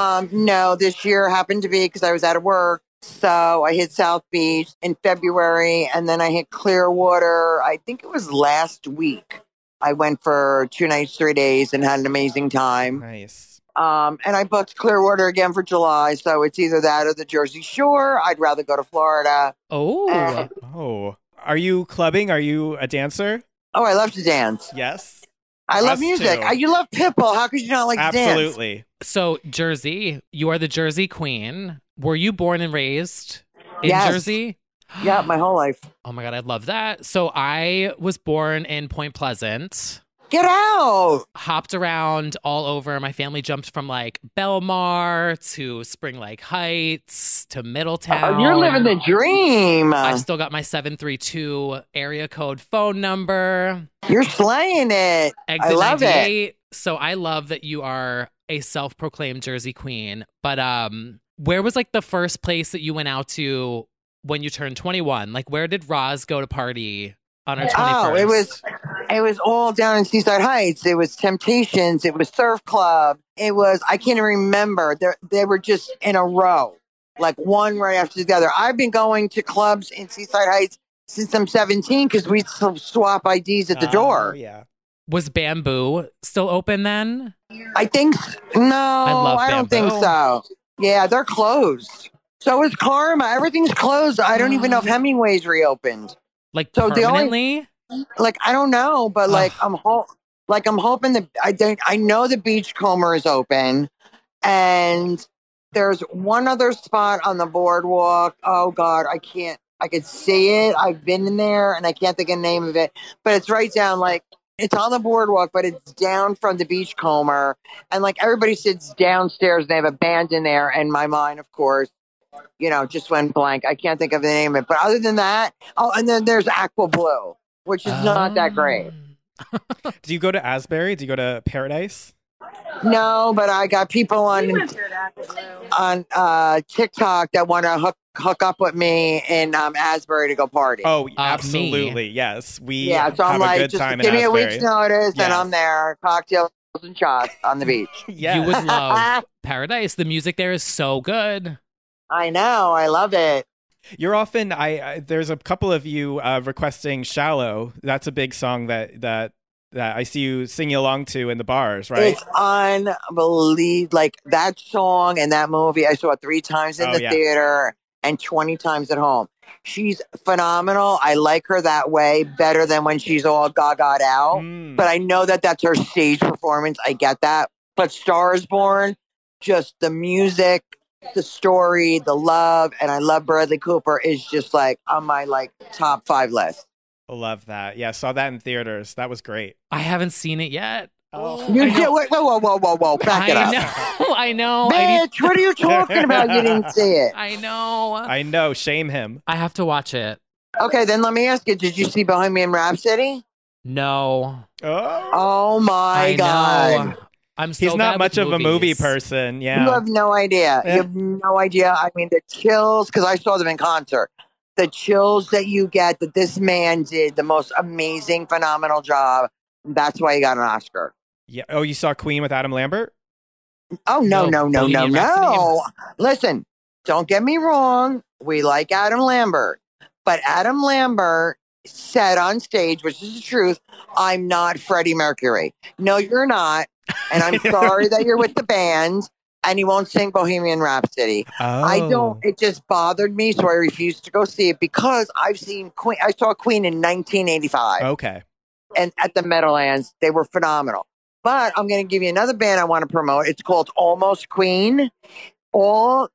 No, this year happened to be because I was out of work. So I hit South Beach in February, and then I hit Clearwater. I think it was last week. I went for 2 nights, 3 days, and had an amazing time. Nice. And I booked Clearwater again for July. So it's either that or the Jersey Shore. I'd rather go to Florida. Oh. Oh. Are you clubbing? Are you a dancer? Oh, I love to dance. Yes. I love Us music. too. You love Pitbull. How could you not like to dance? Absolutely. So, Jersey, you are the Jersey queen. Were you born and raised in Yes. Jersey? Yeah, my whole life. Oh my God, I love that. So, I was born in Point Pleasant. Get out. Hopped around all over. My family jumped from like Belmar to Spring Lake Heights to Middletown. Oh, you're living the dream. I've still got my 732 area code phone number. You're slaying it. Exit I love 98. it. So I love that you are a self-proclaimed Jersey queen. But where was like the first place that you went out to when you turned 21? Like where did Roz go to party on her 21st? Oh, it was all down in Seaside Heights. It was Temptations. It was Surf Club. It was, I can't even remember. They were just in a row. like one right after the other. I've been going to clubs in Seaside Heights since I'm 17 because we swap IDs at the door. Oh, yeah. Was Bamboo still open then? I think I don't think so. Yeah, they're closed. So is Karma. Everything's closed. I don't even know if Hemingway's reopened. Like so permanently? I don't know, but I'm hoping that I know the Beachcomber is open, and there's one other spot on the boardwalk. Oh God, I could see it. I've been in there and I can't think of the name of it, but it's right down it's on the boardwalk, but it's down from the Beachcomber, and everybody sits downstairs and they have a band in there, and my mind, of course, just went blank. I can't think of the name of it, but other than that, and then there's Aqua Blue, which is not that great. Do you go to Asbury? Do you go to Paradise? No, but I got people on TikTok that want to hook up with me in Asbury to go party. Oh, absolutely. Yes. So I'm like, just give me a week's notice and I'm there. Cocktails and shots on the beach. You would love Paradise. The music there is so good. I know. I love it. You're often, there's a couple of you requesting Shallow. That's a big song that I see you singing along to in the bars, right? It's unbelievable. That song and that movie, I saw it 3 times in the theater and 20 times at home. She's phenomenal. I like her that way better than when she's all gaga'd out. But I know that that's her stage performance. I get that. But Star is Born, just the music, the story, the love, and I love Bradley Cooper is just on my top 5 list. Love that. Yeah, saw that in theaters. That was great. I haven't seen it yet. Oh, you did? Wait, whoa. Back it up. I know. Bitch, what are you talking about? You didn't see it. I know. I know. Shame him. I have to watch it. Okay, then let me ask you, did you see Bohemian Rhapsody? No. Oh my God. I'm so He's not much of a movies. movie person. Yeah. You have no idea. You have no idea. I mean, the chills, because I saw them in concert. The chills that you get that this man did the most amazing, phenomenal job. That's why he got an Oscar. Yeah. Oh, you saw Queen with Adam Lambert? Oh, no. Listen, don't get me wrong. We like Adam Lambert. But Adam Lambert said on stage, which is the truth, I'm not Freddie Mercury. No, you're not. And I'm sorry that you're with the band. And he won't sing Bohemian Rhapsody. Oh. It just bothered me, so I refused to go see it because I've seen Queen. I saw Queen in 1985. Okay. And at the Meadowlands, they were phenomenal. But I'm going to give you another band I want to promote. It's called Almost Queen. All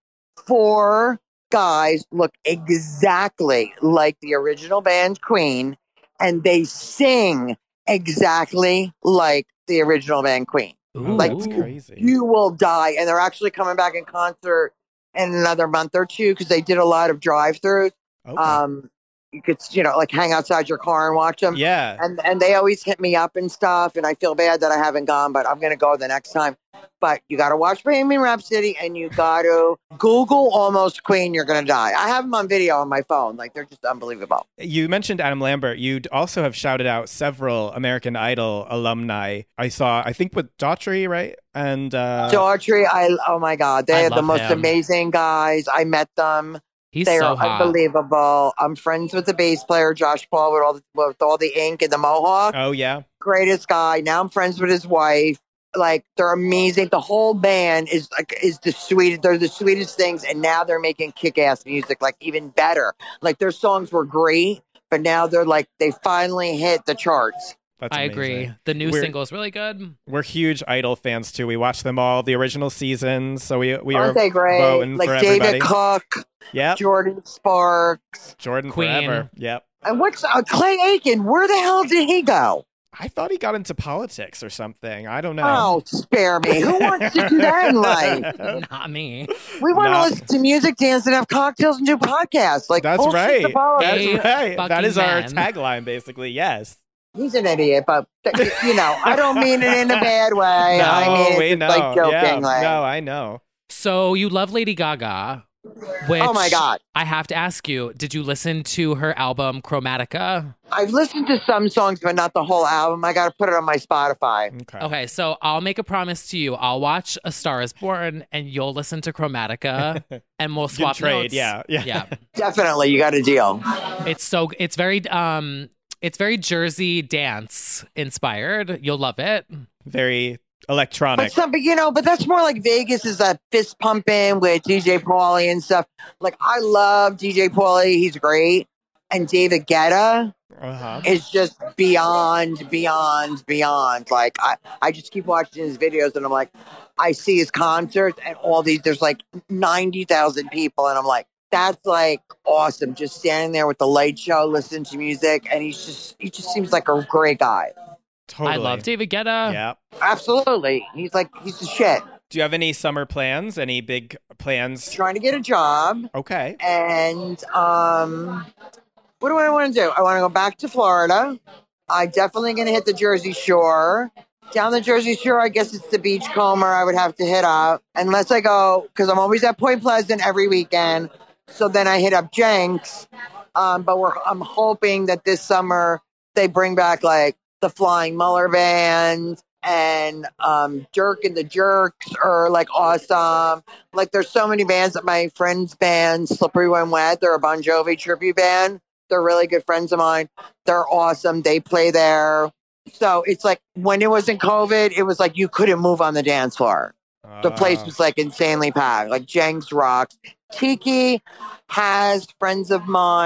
4 guys look exactly like the original band Queen, and they sing exactly like the original band Queen. Ooh, that's crazy. You will die. And they're actually coming back in concert in another month or 2 because they did a lot of drive-thrus. Okay. You could, hang outside your car and watch them. Yeah. And they always hit me up and stuff. And I feel bad that I haven't gone, but I'm going to go the next time. But you got to watch Bohemian Rhapsody and you got to Google Almost Queen. You're going to die. I have them on video on my phone. They're just unbelievable. You mentioned Adam Lambert. You also have shouted out several American Idol alumni. I think with Daughtry, right? And Daughtry, oh my God. They are the most amazing guys. I met them. They are unbelievable. I'm friends with the bass player, Josh Paul, with all the ink and the mohawk. Oh, yeah. Greatest guy. Now I'm friends with his wife. They're amazing. The whole band is the sweetest. They're the sweetest things. And now they're making kick-ass music, even better. Their songs were great, but now they're they finally hit the charts. That's I amazing. agree. The new single is really good. We're huge Idol fans too. We watch them all, the original seasons. So we Aren't they great? Voting for David everybody. Cook, Yep. Jordan Sparks, Jordan Queen. forever. Yep. And what's Clay Aiken? Where the hell did he go? I thought he got into politics or something. I don't know. Oh, spare me. Who wants to do that in life? Not me. We want to listen to music, dance, and have cocktails and do podcasts. That's right. That's right. That is our man. tagline, basically. Yes. He's an idiot, but I don't mean it in a bad way. No, I mean we it's know. joking. Yeah, no, I know. So you love Lady Gaga. Which, oh my God. I have to ask you, did you listen to her album Chromatica? I've listened to some songs, but not the whole album. I got to put it on my Spotify. Okay, so I'll make a promise to you. I'll watch A Star Is Born and you'll listen to Chromatica and we'll swap trade. notes. Yeah. Definitely, you got a deal. It's very Jersey dance inspired. You'll love it. Very electronic. But that's more like Vegas is that fist pumping with DJ Pauly and stuff. Like, I love DJ Pauly. He's great. And David Guetta is just beyond. Like, I just keep watching his videos and I'm like, I see his concerts and there's like 90,000 people. And I'm like, that's like awesome. Just standing there with the light show, listening to music. And he just seems like a great guy. Totally. I love David Guetta. Yeah. Absolutely. He's the shit. Do you have any summer plans? Any big plans? Trying to get a job. Okay. And what do I want to do? I want to go back to Florida. I definitely going to hit the Jersey Shore. Down the Jersey Shore, I guess it's the Beachcomber I would have to hit up. Unless I go, because I'm always at Point Pleasant every weekend. So then I hit up Jenks. But I'm hoping that this summer they bring back like the Flying Muller Band and Dirk and the Jerks are like awesome. Like, there's so many bands that my friend's band, Slippery When Wet, they're a Bon Jovi tribute band. They're really good friends of mine. They're awesome. They play there. So it's like when it wasn't COVID, it was like you couldn't move on the dance floor. The place was like insanely packed. Like, Jenks rocks. Tiki has friends that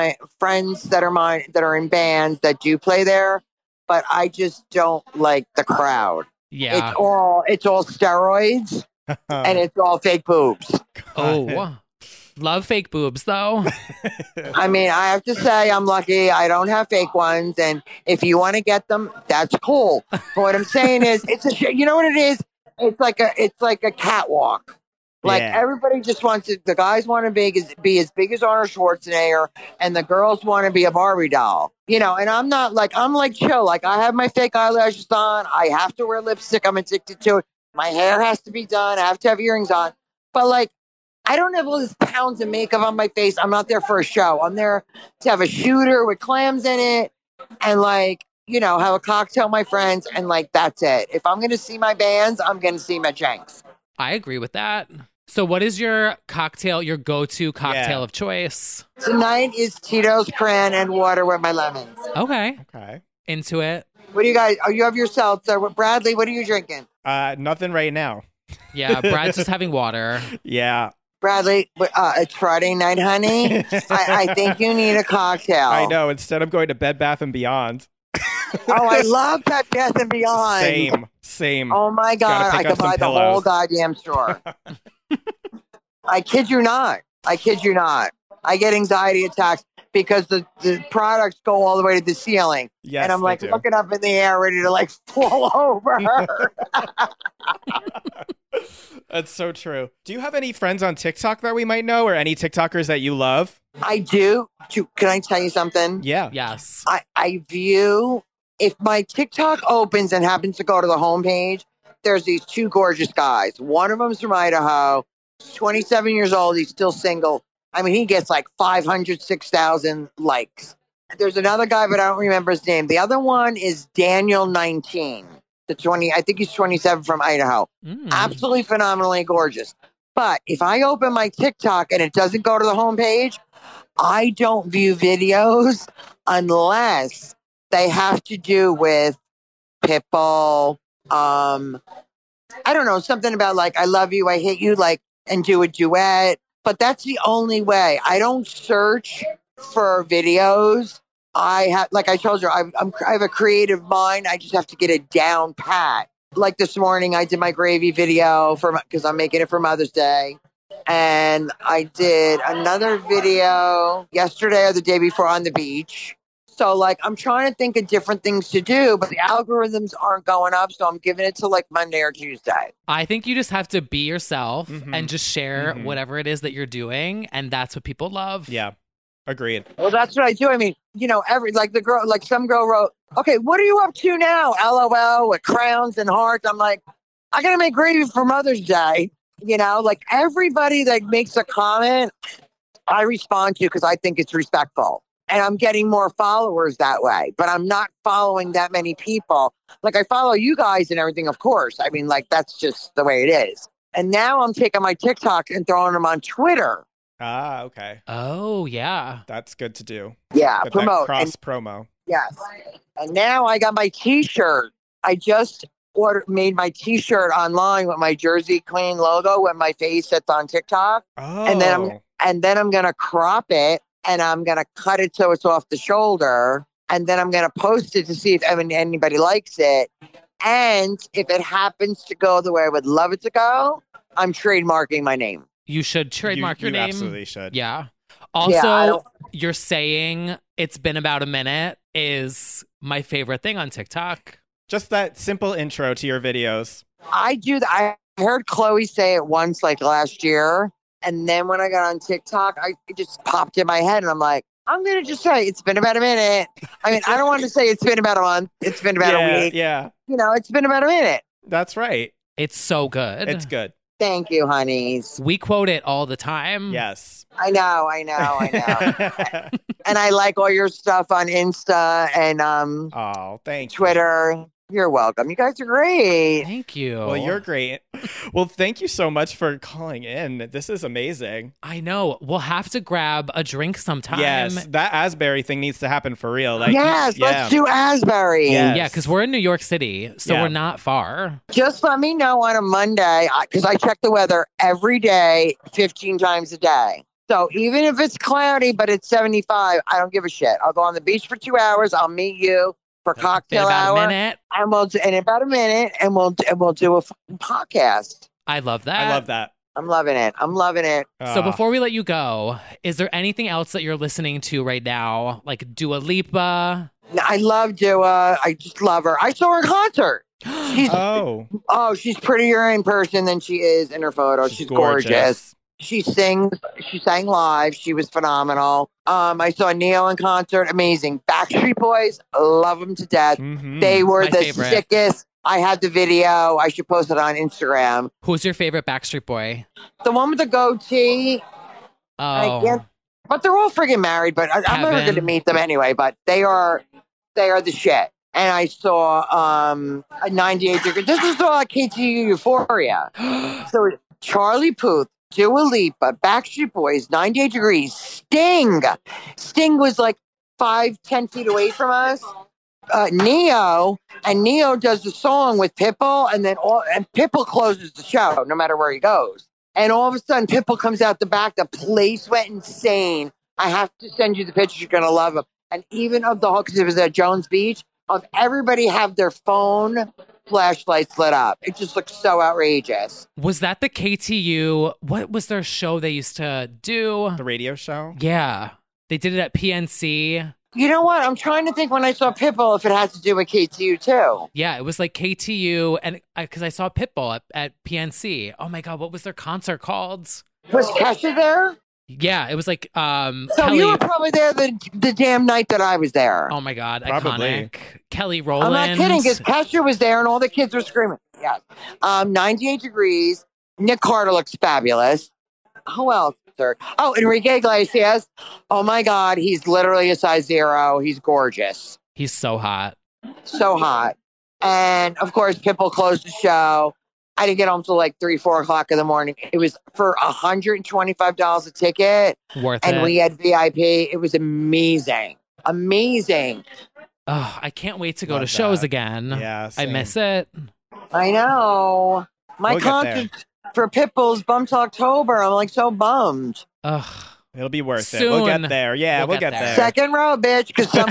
are in bands that do play there, but I just don't like the crowd. Yeah. It's all steroids and it's all fake boobs. Oh, love fake boobs though. I mean, I have to say I'm lucky. I don't have fake ones. And if you want to get them, that's cool. But what I'm saying is you know what it is? It's like a catwalk. Like, everybody just wants it. The guys want to be as big as Arnold Schwarzenegger, and the girls want to be a Barbie doll. And I'm like chill. Like, I have my fake eyelashes on. I have to wear lipstick. I'm addicted to it. My hair has to be done. I have to have earrings on. But like, I don't have all these pounds of makeup on my face. I'm not there for a show. I'm there to have a shooter with clams in it and have a cocktail with my friends. And like, that's it. If I'm going to see my bands, I'm going to see my Jenks. I agree with that. So what is your go-to cocktail of choice? Tonight is Tito's Cran and water with my lemons. Okay. Into it. What do you guys, you have your seltzer. Bradley, what are you drinking? Nothing right now. Yeah, Brad's just having water. Yeah. Bradley, it's Friday night, honey. I think you need a cocktail. I know. Instead of going to Bed Bath & Beyond. Oh, I love Bed Bath & Beyond. Same. Oh, my God. I could buy the whole goddamn store. I kid you not. I get anxiety attacks because the products go all the way to the ceiling. Yes, and I'm like looking up in the air ready to like fall over. That's so true. Do you have any friends on TikTok that we might know or any TikTokers that you love? I do. Can I tell you something? Yeah. Yes. I view, if my TikTok opens and happens to go to the homepage, there's these two gorgeous guys. One of them's from Idaho. He's 27 years old. He's still single. I mean, he gets like 500, 6,000 likes. There's another guy, but I don't remember his name. The other one is Daniel 19. I think he's 27 from Idaho. Absolutely phenomenally gorgeous. But if I open my TikTok and it doesn't go to the homepage, I don't view videos unless they have to do with Pitbull. I don't know, something about like, I love you, I hate you, like, and do a duet. But that's the only way. I don't search for videos. Like I told you, I have a creative mind. I just have to get it down pat. Like this morning, I did my gravy video because I'm making it for Mother's Day. And I did another video yesterday or the day before on the beach. So like, I'm trying to think of different things to do, but the algorithms aren't going up. So I'm giving it to like Monday or Tuesday. I think you just have to be yourself and just share whatever it is that you're doing. And that's what people love. Yeah. Agreed. Well, that's what I do. I mean, some girl wrote, okay, what are you up to now? LOL with crowns and hearts. I'm like, I got to make gravy for Mother's Day. You know, like everybody that makes a comment, I respond to because I think it's respectful. And I'm getting more followers that way, but I'm not following that many people. Like I follow you guys and everything, of course. I mean, like that's just the way it is. And now I'm taking my TikTok and throwing them on Twitter. Ah, okay. Oh, yeah. That's good to do. Yeah, Get promote. that promo. Yes. And now I got my T-shirt. I just made my T-shirt online with my Jersey Queen logo with my face that's on TikTok. Oh. And then I'm gonna crop it and I'm gonna cut it so it's off the shoulder. And then I'm gonna post it to see if anybody likes it. And if it happens to go the way I would love it to go, I'm trademarking my name. You should trademark your name. You absolutely should. Yeah. Also, you're saying it's been about a minute is my favorite thing on TikTok. Just that simple intro to your videos. I do that. I heard Chloe say it once, like last year. And then when I got on TikTok, it just popped in my head. And I'm like, I'm going to just say it's been about a minute. I mean, I don't want to say it's been about a month. It's been about a week. Yeah. You know, it's been about a minute. That's right. It's so good. It's good. Thank you, honeys. We quote it all the time. Yes. I know. And I like all your stuff on Insta and thank Twitter. You're welcome. You guys are great. Thank you. Well, you're great. Well, thank you so much for calling in. This is amazing. I know. We'll have to grab a drink sometime. Yes, that Asbury thing needs to happen for real. Like, let's do Asbury. Yes. Yeah, because we're in New York City, so we're not far. Just let me know on a Monday, because I check the weather every day, 15 times a day. So even if it's cloudy, but it's 75, I don't give a shit. I'll go on the beach for 2 hours. I'll meet you for cocktail hour. In about a minute, and we'll do a podcast. I love that. I'm loving it. So before we let you go, is there anything else that you're listening to right now? Like Dua Lipa? I love Dua. I just love her. I saw her in concert. She's prettier in person than she is in her photo. She's gorgeous. She sings. She sang live. She was phenomenal. I saw Neo in concert. Amazing. Backstreet Boys. Love them to death. Mm-hmm. They were My the favorite. sickest. I had the video. I should post it on Instagram. Who's your favorite Backstreet Boy? The one with the goatee. Oh. But they're all friggin' married. But I'm never Kevin. going to meet them anyway. But they are the shit. And I saw a 98 degree. This is all KTU Euphoria. So Charlie Puth, Dua Lipa, Backstreet Boys, 98 Degrees, Sting. Sting was like 5-10 feet away from us. Neo does the song with Pitbull, and Pitbull closes the show no matter where he goes. And all of a sudden, Pitbull comes out the back. The place went insane. I have to send you the pictures. You're gonna love them. And even of the whole, because it was at Jones Beach, of everybody have their phone flashlights lit up. It just looks so outrageous. Was that the KTU? What was their show they used to do? The radio show? Yeah. They did it at PNC. You know what? I'm trying to think when I saw Pitbull if it had to do with KTU too. Yeah, it was like KTU, and because I saw Pitbull at PNC. Oh my God, what was their concert called? Was Kesha there? Yeah, it was like So Kelly. you were probably there the damn night that I was there. Oh my God, Probably. iconic. Kelly Rowland. I'm not kidding, because Kesha was there and all the kids were screaming. Yeah. 98 Degrees. Nick Carter looks fabulous. Who else? Oh, Enrique Iglesias. Oh my God, he's literally a size 0. He's gorgeous. He's so hot. So hot. And of course, Pitbull closed the show. I didn't get home till like 3-4 o'clock in the morning. It was for $125 a ticket. Worth and it. we had VIP. It was amazing. Amazing. Oh, I can't wait to go Love to shows that. again. Yeah, I same. miss it. I know. My We'll get there. concert for Pitbull's bumped to October. I'm like so bummed. Ugh. It'll be worth it. Soon. We'll get there. Yeah, We'll we'll get get there. there. Second row, bitch, because some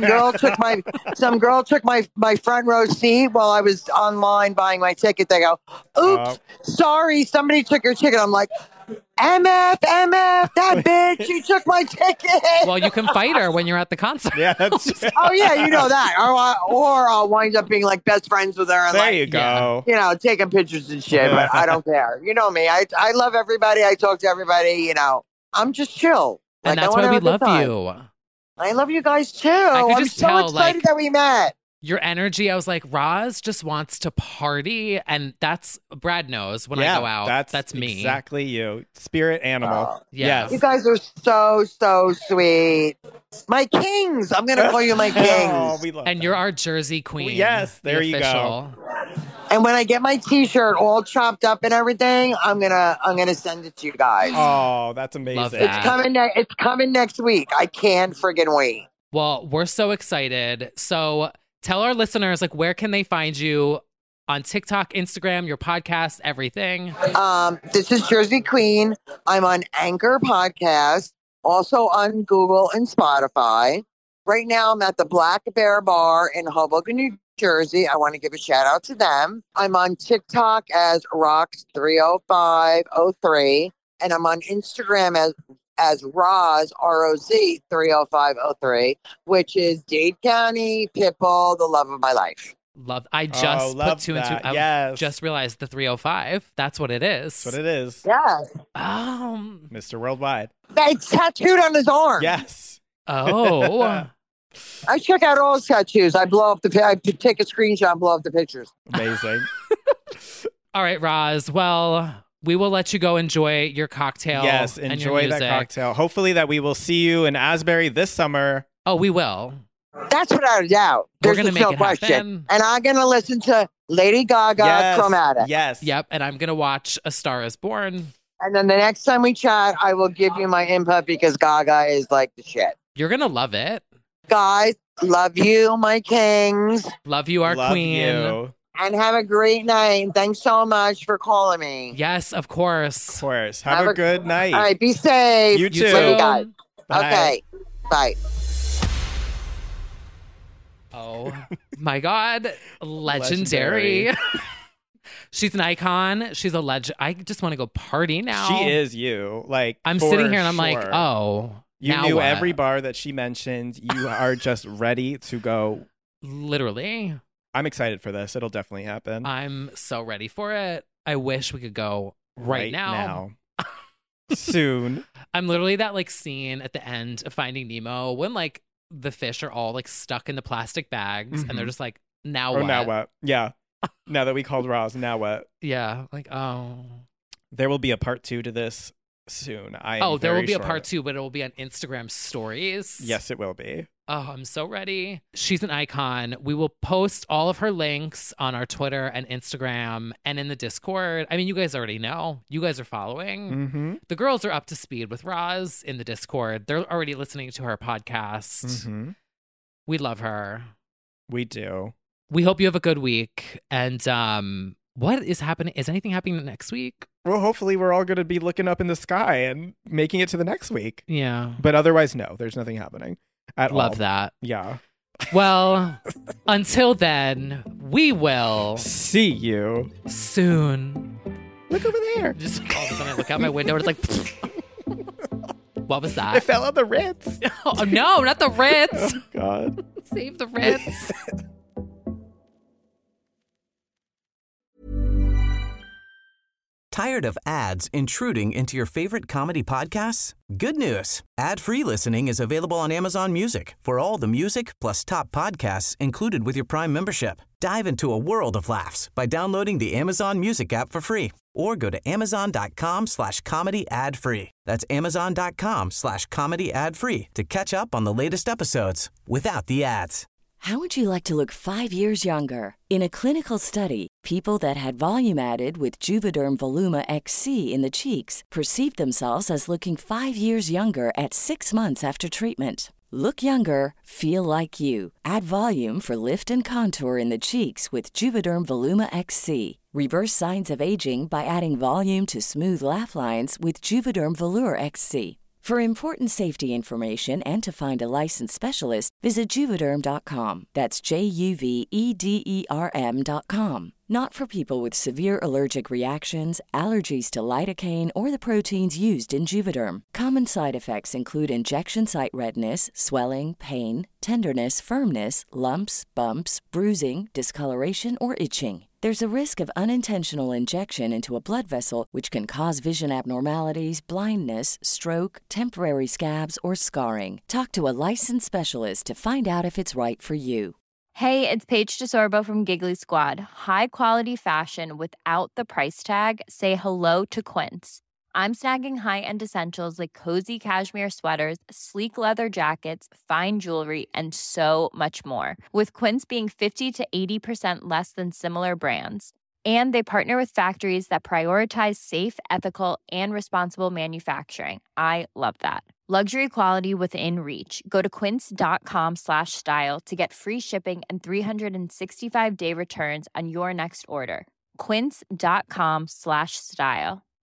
girl took my front row seat while I was online buying my ticket. They go, oops, sorry, somebody took your ticket. I'm like, MF, that bitch, she took my ticket. Well, you can fight her when you're at the concert. Yeah, that's Oh yeah, you know that. Or I'll wind up being like best friends with her and there like, you go. you know, taking pictures and shit, but I don't care. You know me. I love everybody. I talk to everybody, you know. I'm just chill. And Like, that's I why wanna we have a love good time. you. I love you guys too. could I'm just so tell, excited like- that we met. Your energy, I was like, Roz just wants to party. And that's, Brad knows when I go out. That's me. Exactly you. Spirit animal. Yes. You guys are so sweet. My kings. I'm going to call you my kings. Oh, we love and you're our Jersey queen. Yes, there the you official. go. And when I get my T-shirt all chopped up and everything, I'm gonna send it to you guys. Oh, that's amazing. Love that. It's coming next week. I can't friggin' wait. Well, we're so excited. So tell our listeners, like, where can they find you on TikTok, Instagram, your podcast, everything? This is Jersey Queen. I'm on Anchor Podcast, also on Google and Spotify. Right now, I'm at the Black Bear Bar in Hoboken, New Jersey. I want to give a shout out to them. I'm on TikTok as Rox30503, and I'm on Instagram as Roz, R-O-Z 30503, which is Dade County, Pitbull, the love of my life. I just put two and two. Yes. I just realized the 305. That's what it is. That's what it is. Yes. Mr. Worldwide. It's tattooed on his arm. Yes. Oh. I check out all his tattoos. I take a screenshot and blow up the pictures. Amazing. All right, Roz. Well, we will let you go enjoy your cocktail. Yes, and enjoy your that music. cocktail. Hopefully that we will see you in Asbury this summer. Oh, we will. That's without a doubt. We're There's gonna no make it question. happen. And I'm going to listen to Lady Gaga, Chromatic. Yes. Yep. And I'm going to watch A Star is Born. And then the next time we chat, I will give you my input because Gaga is like the shit. You're going to love it. Guys, love you, my kings. Love you, our queen. You. And have a great night. Thanks so much for calling me. Yes, of course. Of course. Have a good night. All right, be safe. You too. Love you guys. Bye. Okay, bye. Oh my God. Legendary. She's an icon. She's a legend. I just want to go party now. She is you. Like, I'm for sitting here and I'm sure. like, oh. You now knew what? every bar that she mentioned. You are just ready to go. Literally. I'm excited for this. It'll definitely happen. I'm so ready for it. I wish we could go right now. Soon. I'm literally that like scene at the end of Finding Nemo when like the fish are all like stuck in the plastic bags and they're just like, now what? Now what? Yeah. Now that we called Roz, now what? Yeah. Like, oh. There will be a part 2 to this soon. There will be a part 2, but it will be on Instagram stories. Yes, it will be. Oh, I'm so ready. She's an icon. We will post all of her links on our Twitter and Instagram and in the Discord. I mean, you guys already know. You guys are following. Mm-hmm. The girls are up to speed with Roz in the Discord. They're already listening to her podcast. Mm-hmm. We love her. We do. We hope you have a good week. And what is happening? Is anything happening next week? Well, hopefully we're all going to be looking up in the sky and making it to the next week. Yeah. But otherwise, no, there's nothing happening at all. Love that. Yeah. Well, until then, we will see you soon. Look over there. Just all of a sudden I look out my window and it's like, what was that? It fell on the Ritz. Oh, no, not the Ritz. Oh, God. Save the Ritz. Tired of ads intruding into your favorite comedy podcasts? Good news. Ad-free listening is available on Amazon Music for all the music plus top podcasts included with your Prime membership. Dive into a world of laughs by downloading the Amazon Music app for free or go to amazon.com/comedy ad-free. That's amazon.com/comedy ad-free to catch up on the latest episodes without the ads. How would you like to look 5 years younger? In a clinical study, people that had volume added with Juvederm Voluma XC in the cheeks perceived themselves as looking 5 years younger at 6 months after treatment. Look younger, feel like you. Add volume for lift and contour in the cheeks with Juvederm Voluma XC. Reverse signs of aging by adding volume to smooth laugh lines with Juvederm Volure XC. For important safety information and to find a licensed specialist, visit Juvederm.com. That's JUVEDERM.com. Not for people with severe allergic reactions, allergies to lidocaine, or the proteins used in Juvederm. Common side effects include injection site redness, swelling, pain, tenderness, firmness, lumps, bumps, bruising, discoloration, or itching. There's a risk of unintentional injection into a blood vessel, which can cause vision abnormalities, blindness, stroke, temporary scabs, or scarring. Talk to a licensed specialist to find out if it's right for you. Hey, it's Paige DeSorbo from Giggly Squad. High quality fashion without the price tag. Say hello to Quince. I'm snagging high-end essentials like cozy cashmere sweaters, sleek leather jackets, fine jewelry, and so much more. With Quince being 50 to 80% less than similar brands. And they partner with factories that prioritize safe, ethical, and responsible manufacturing. I love that. Luxury quality within reach. Go to quince.com/style to get free shipping and 365-day returns on your next order. Quince.com/style.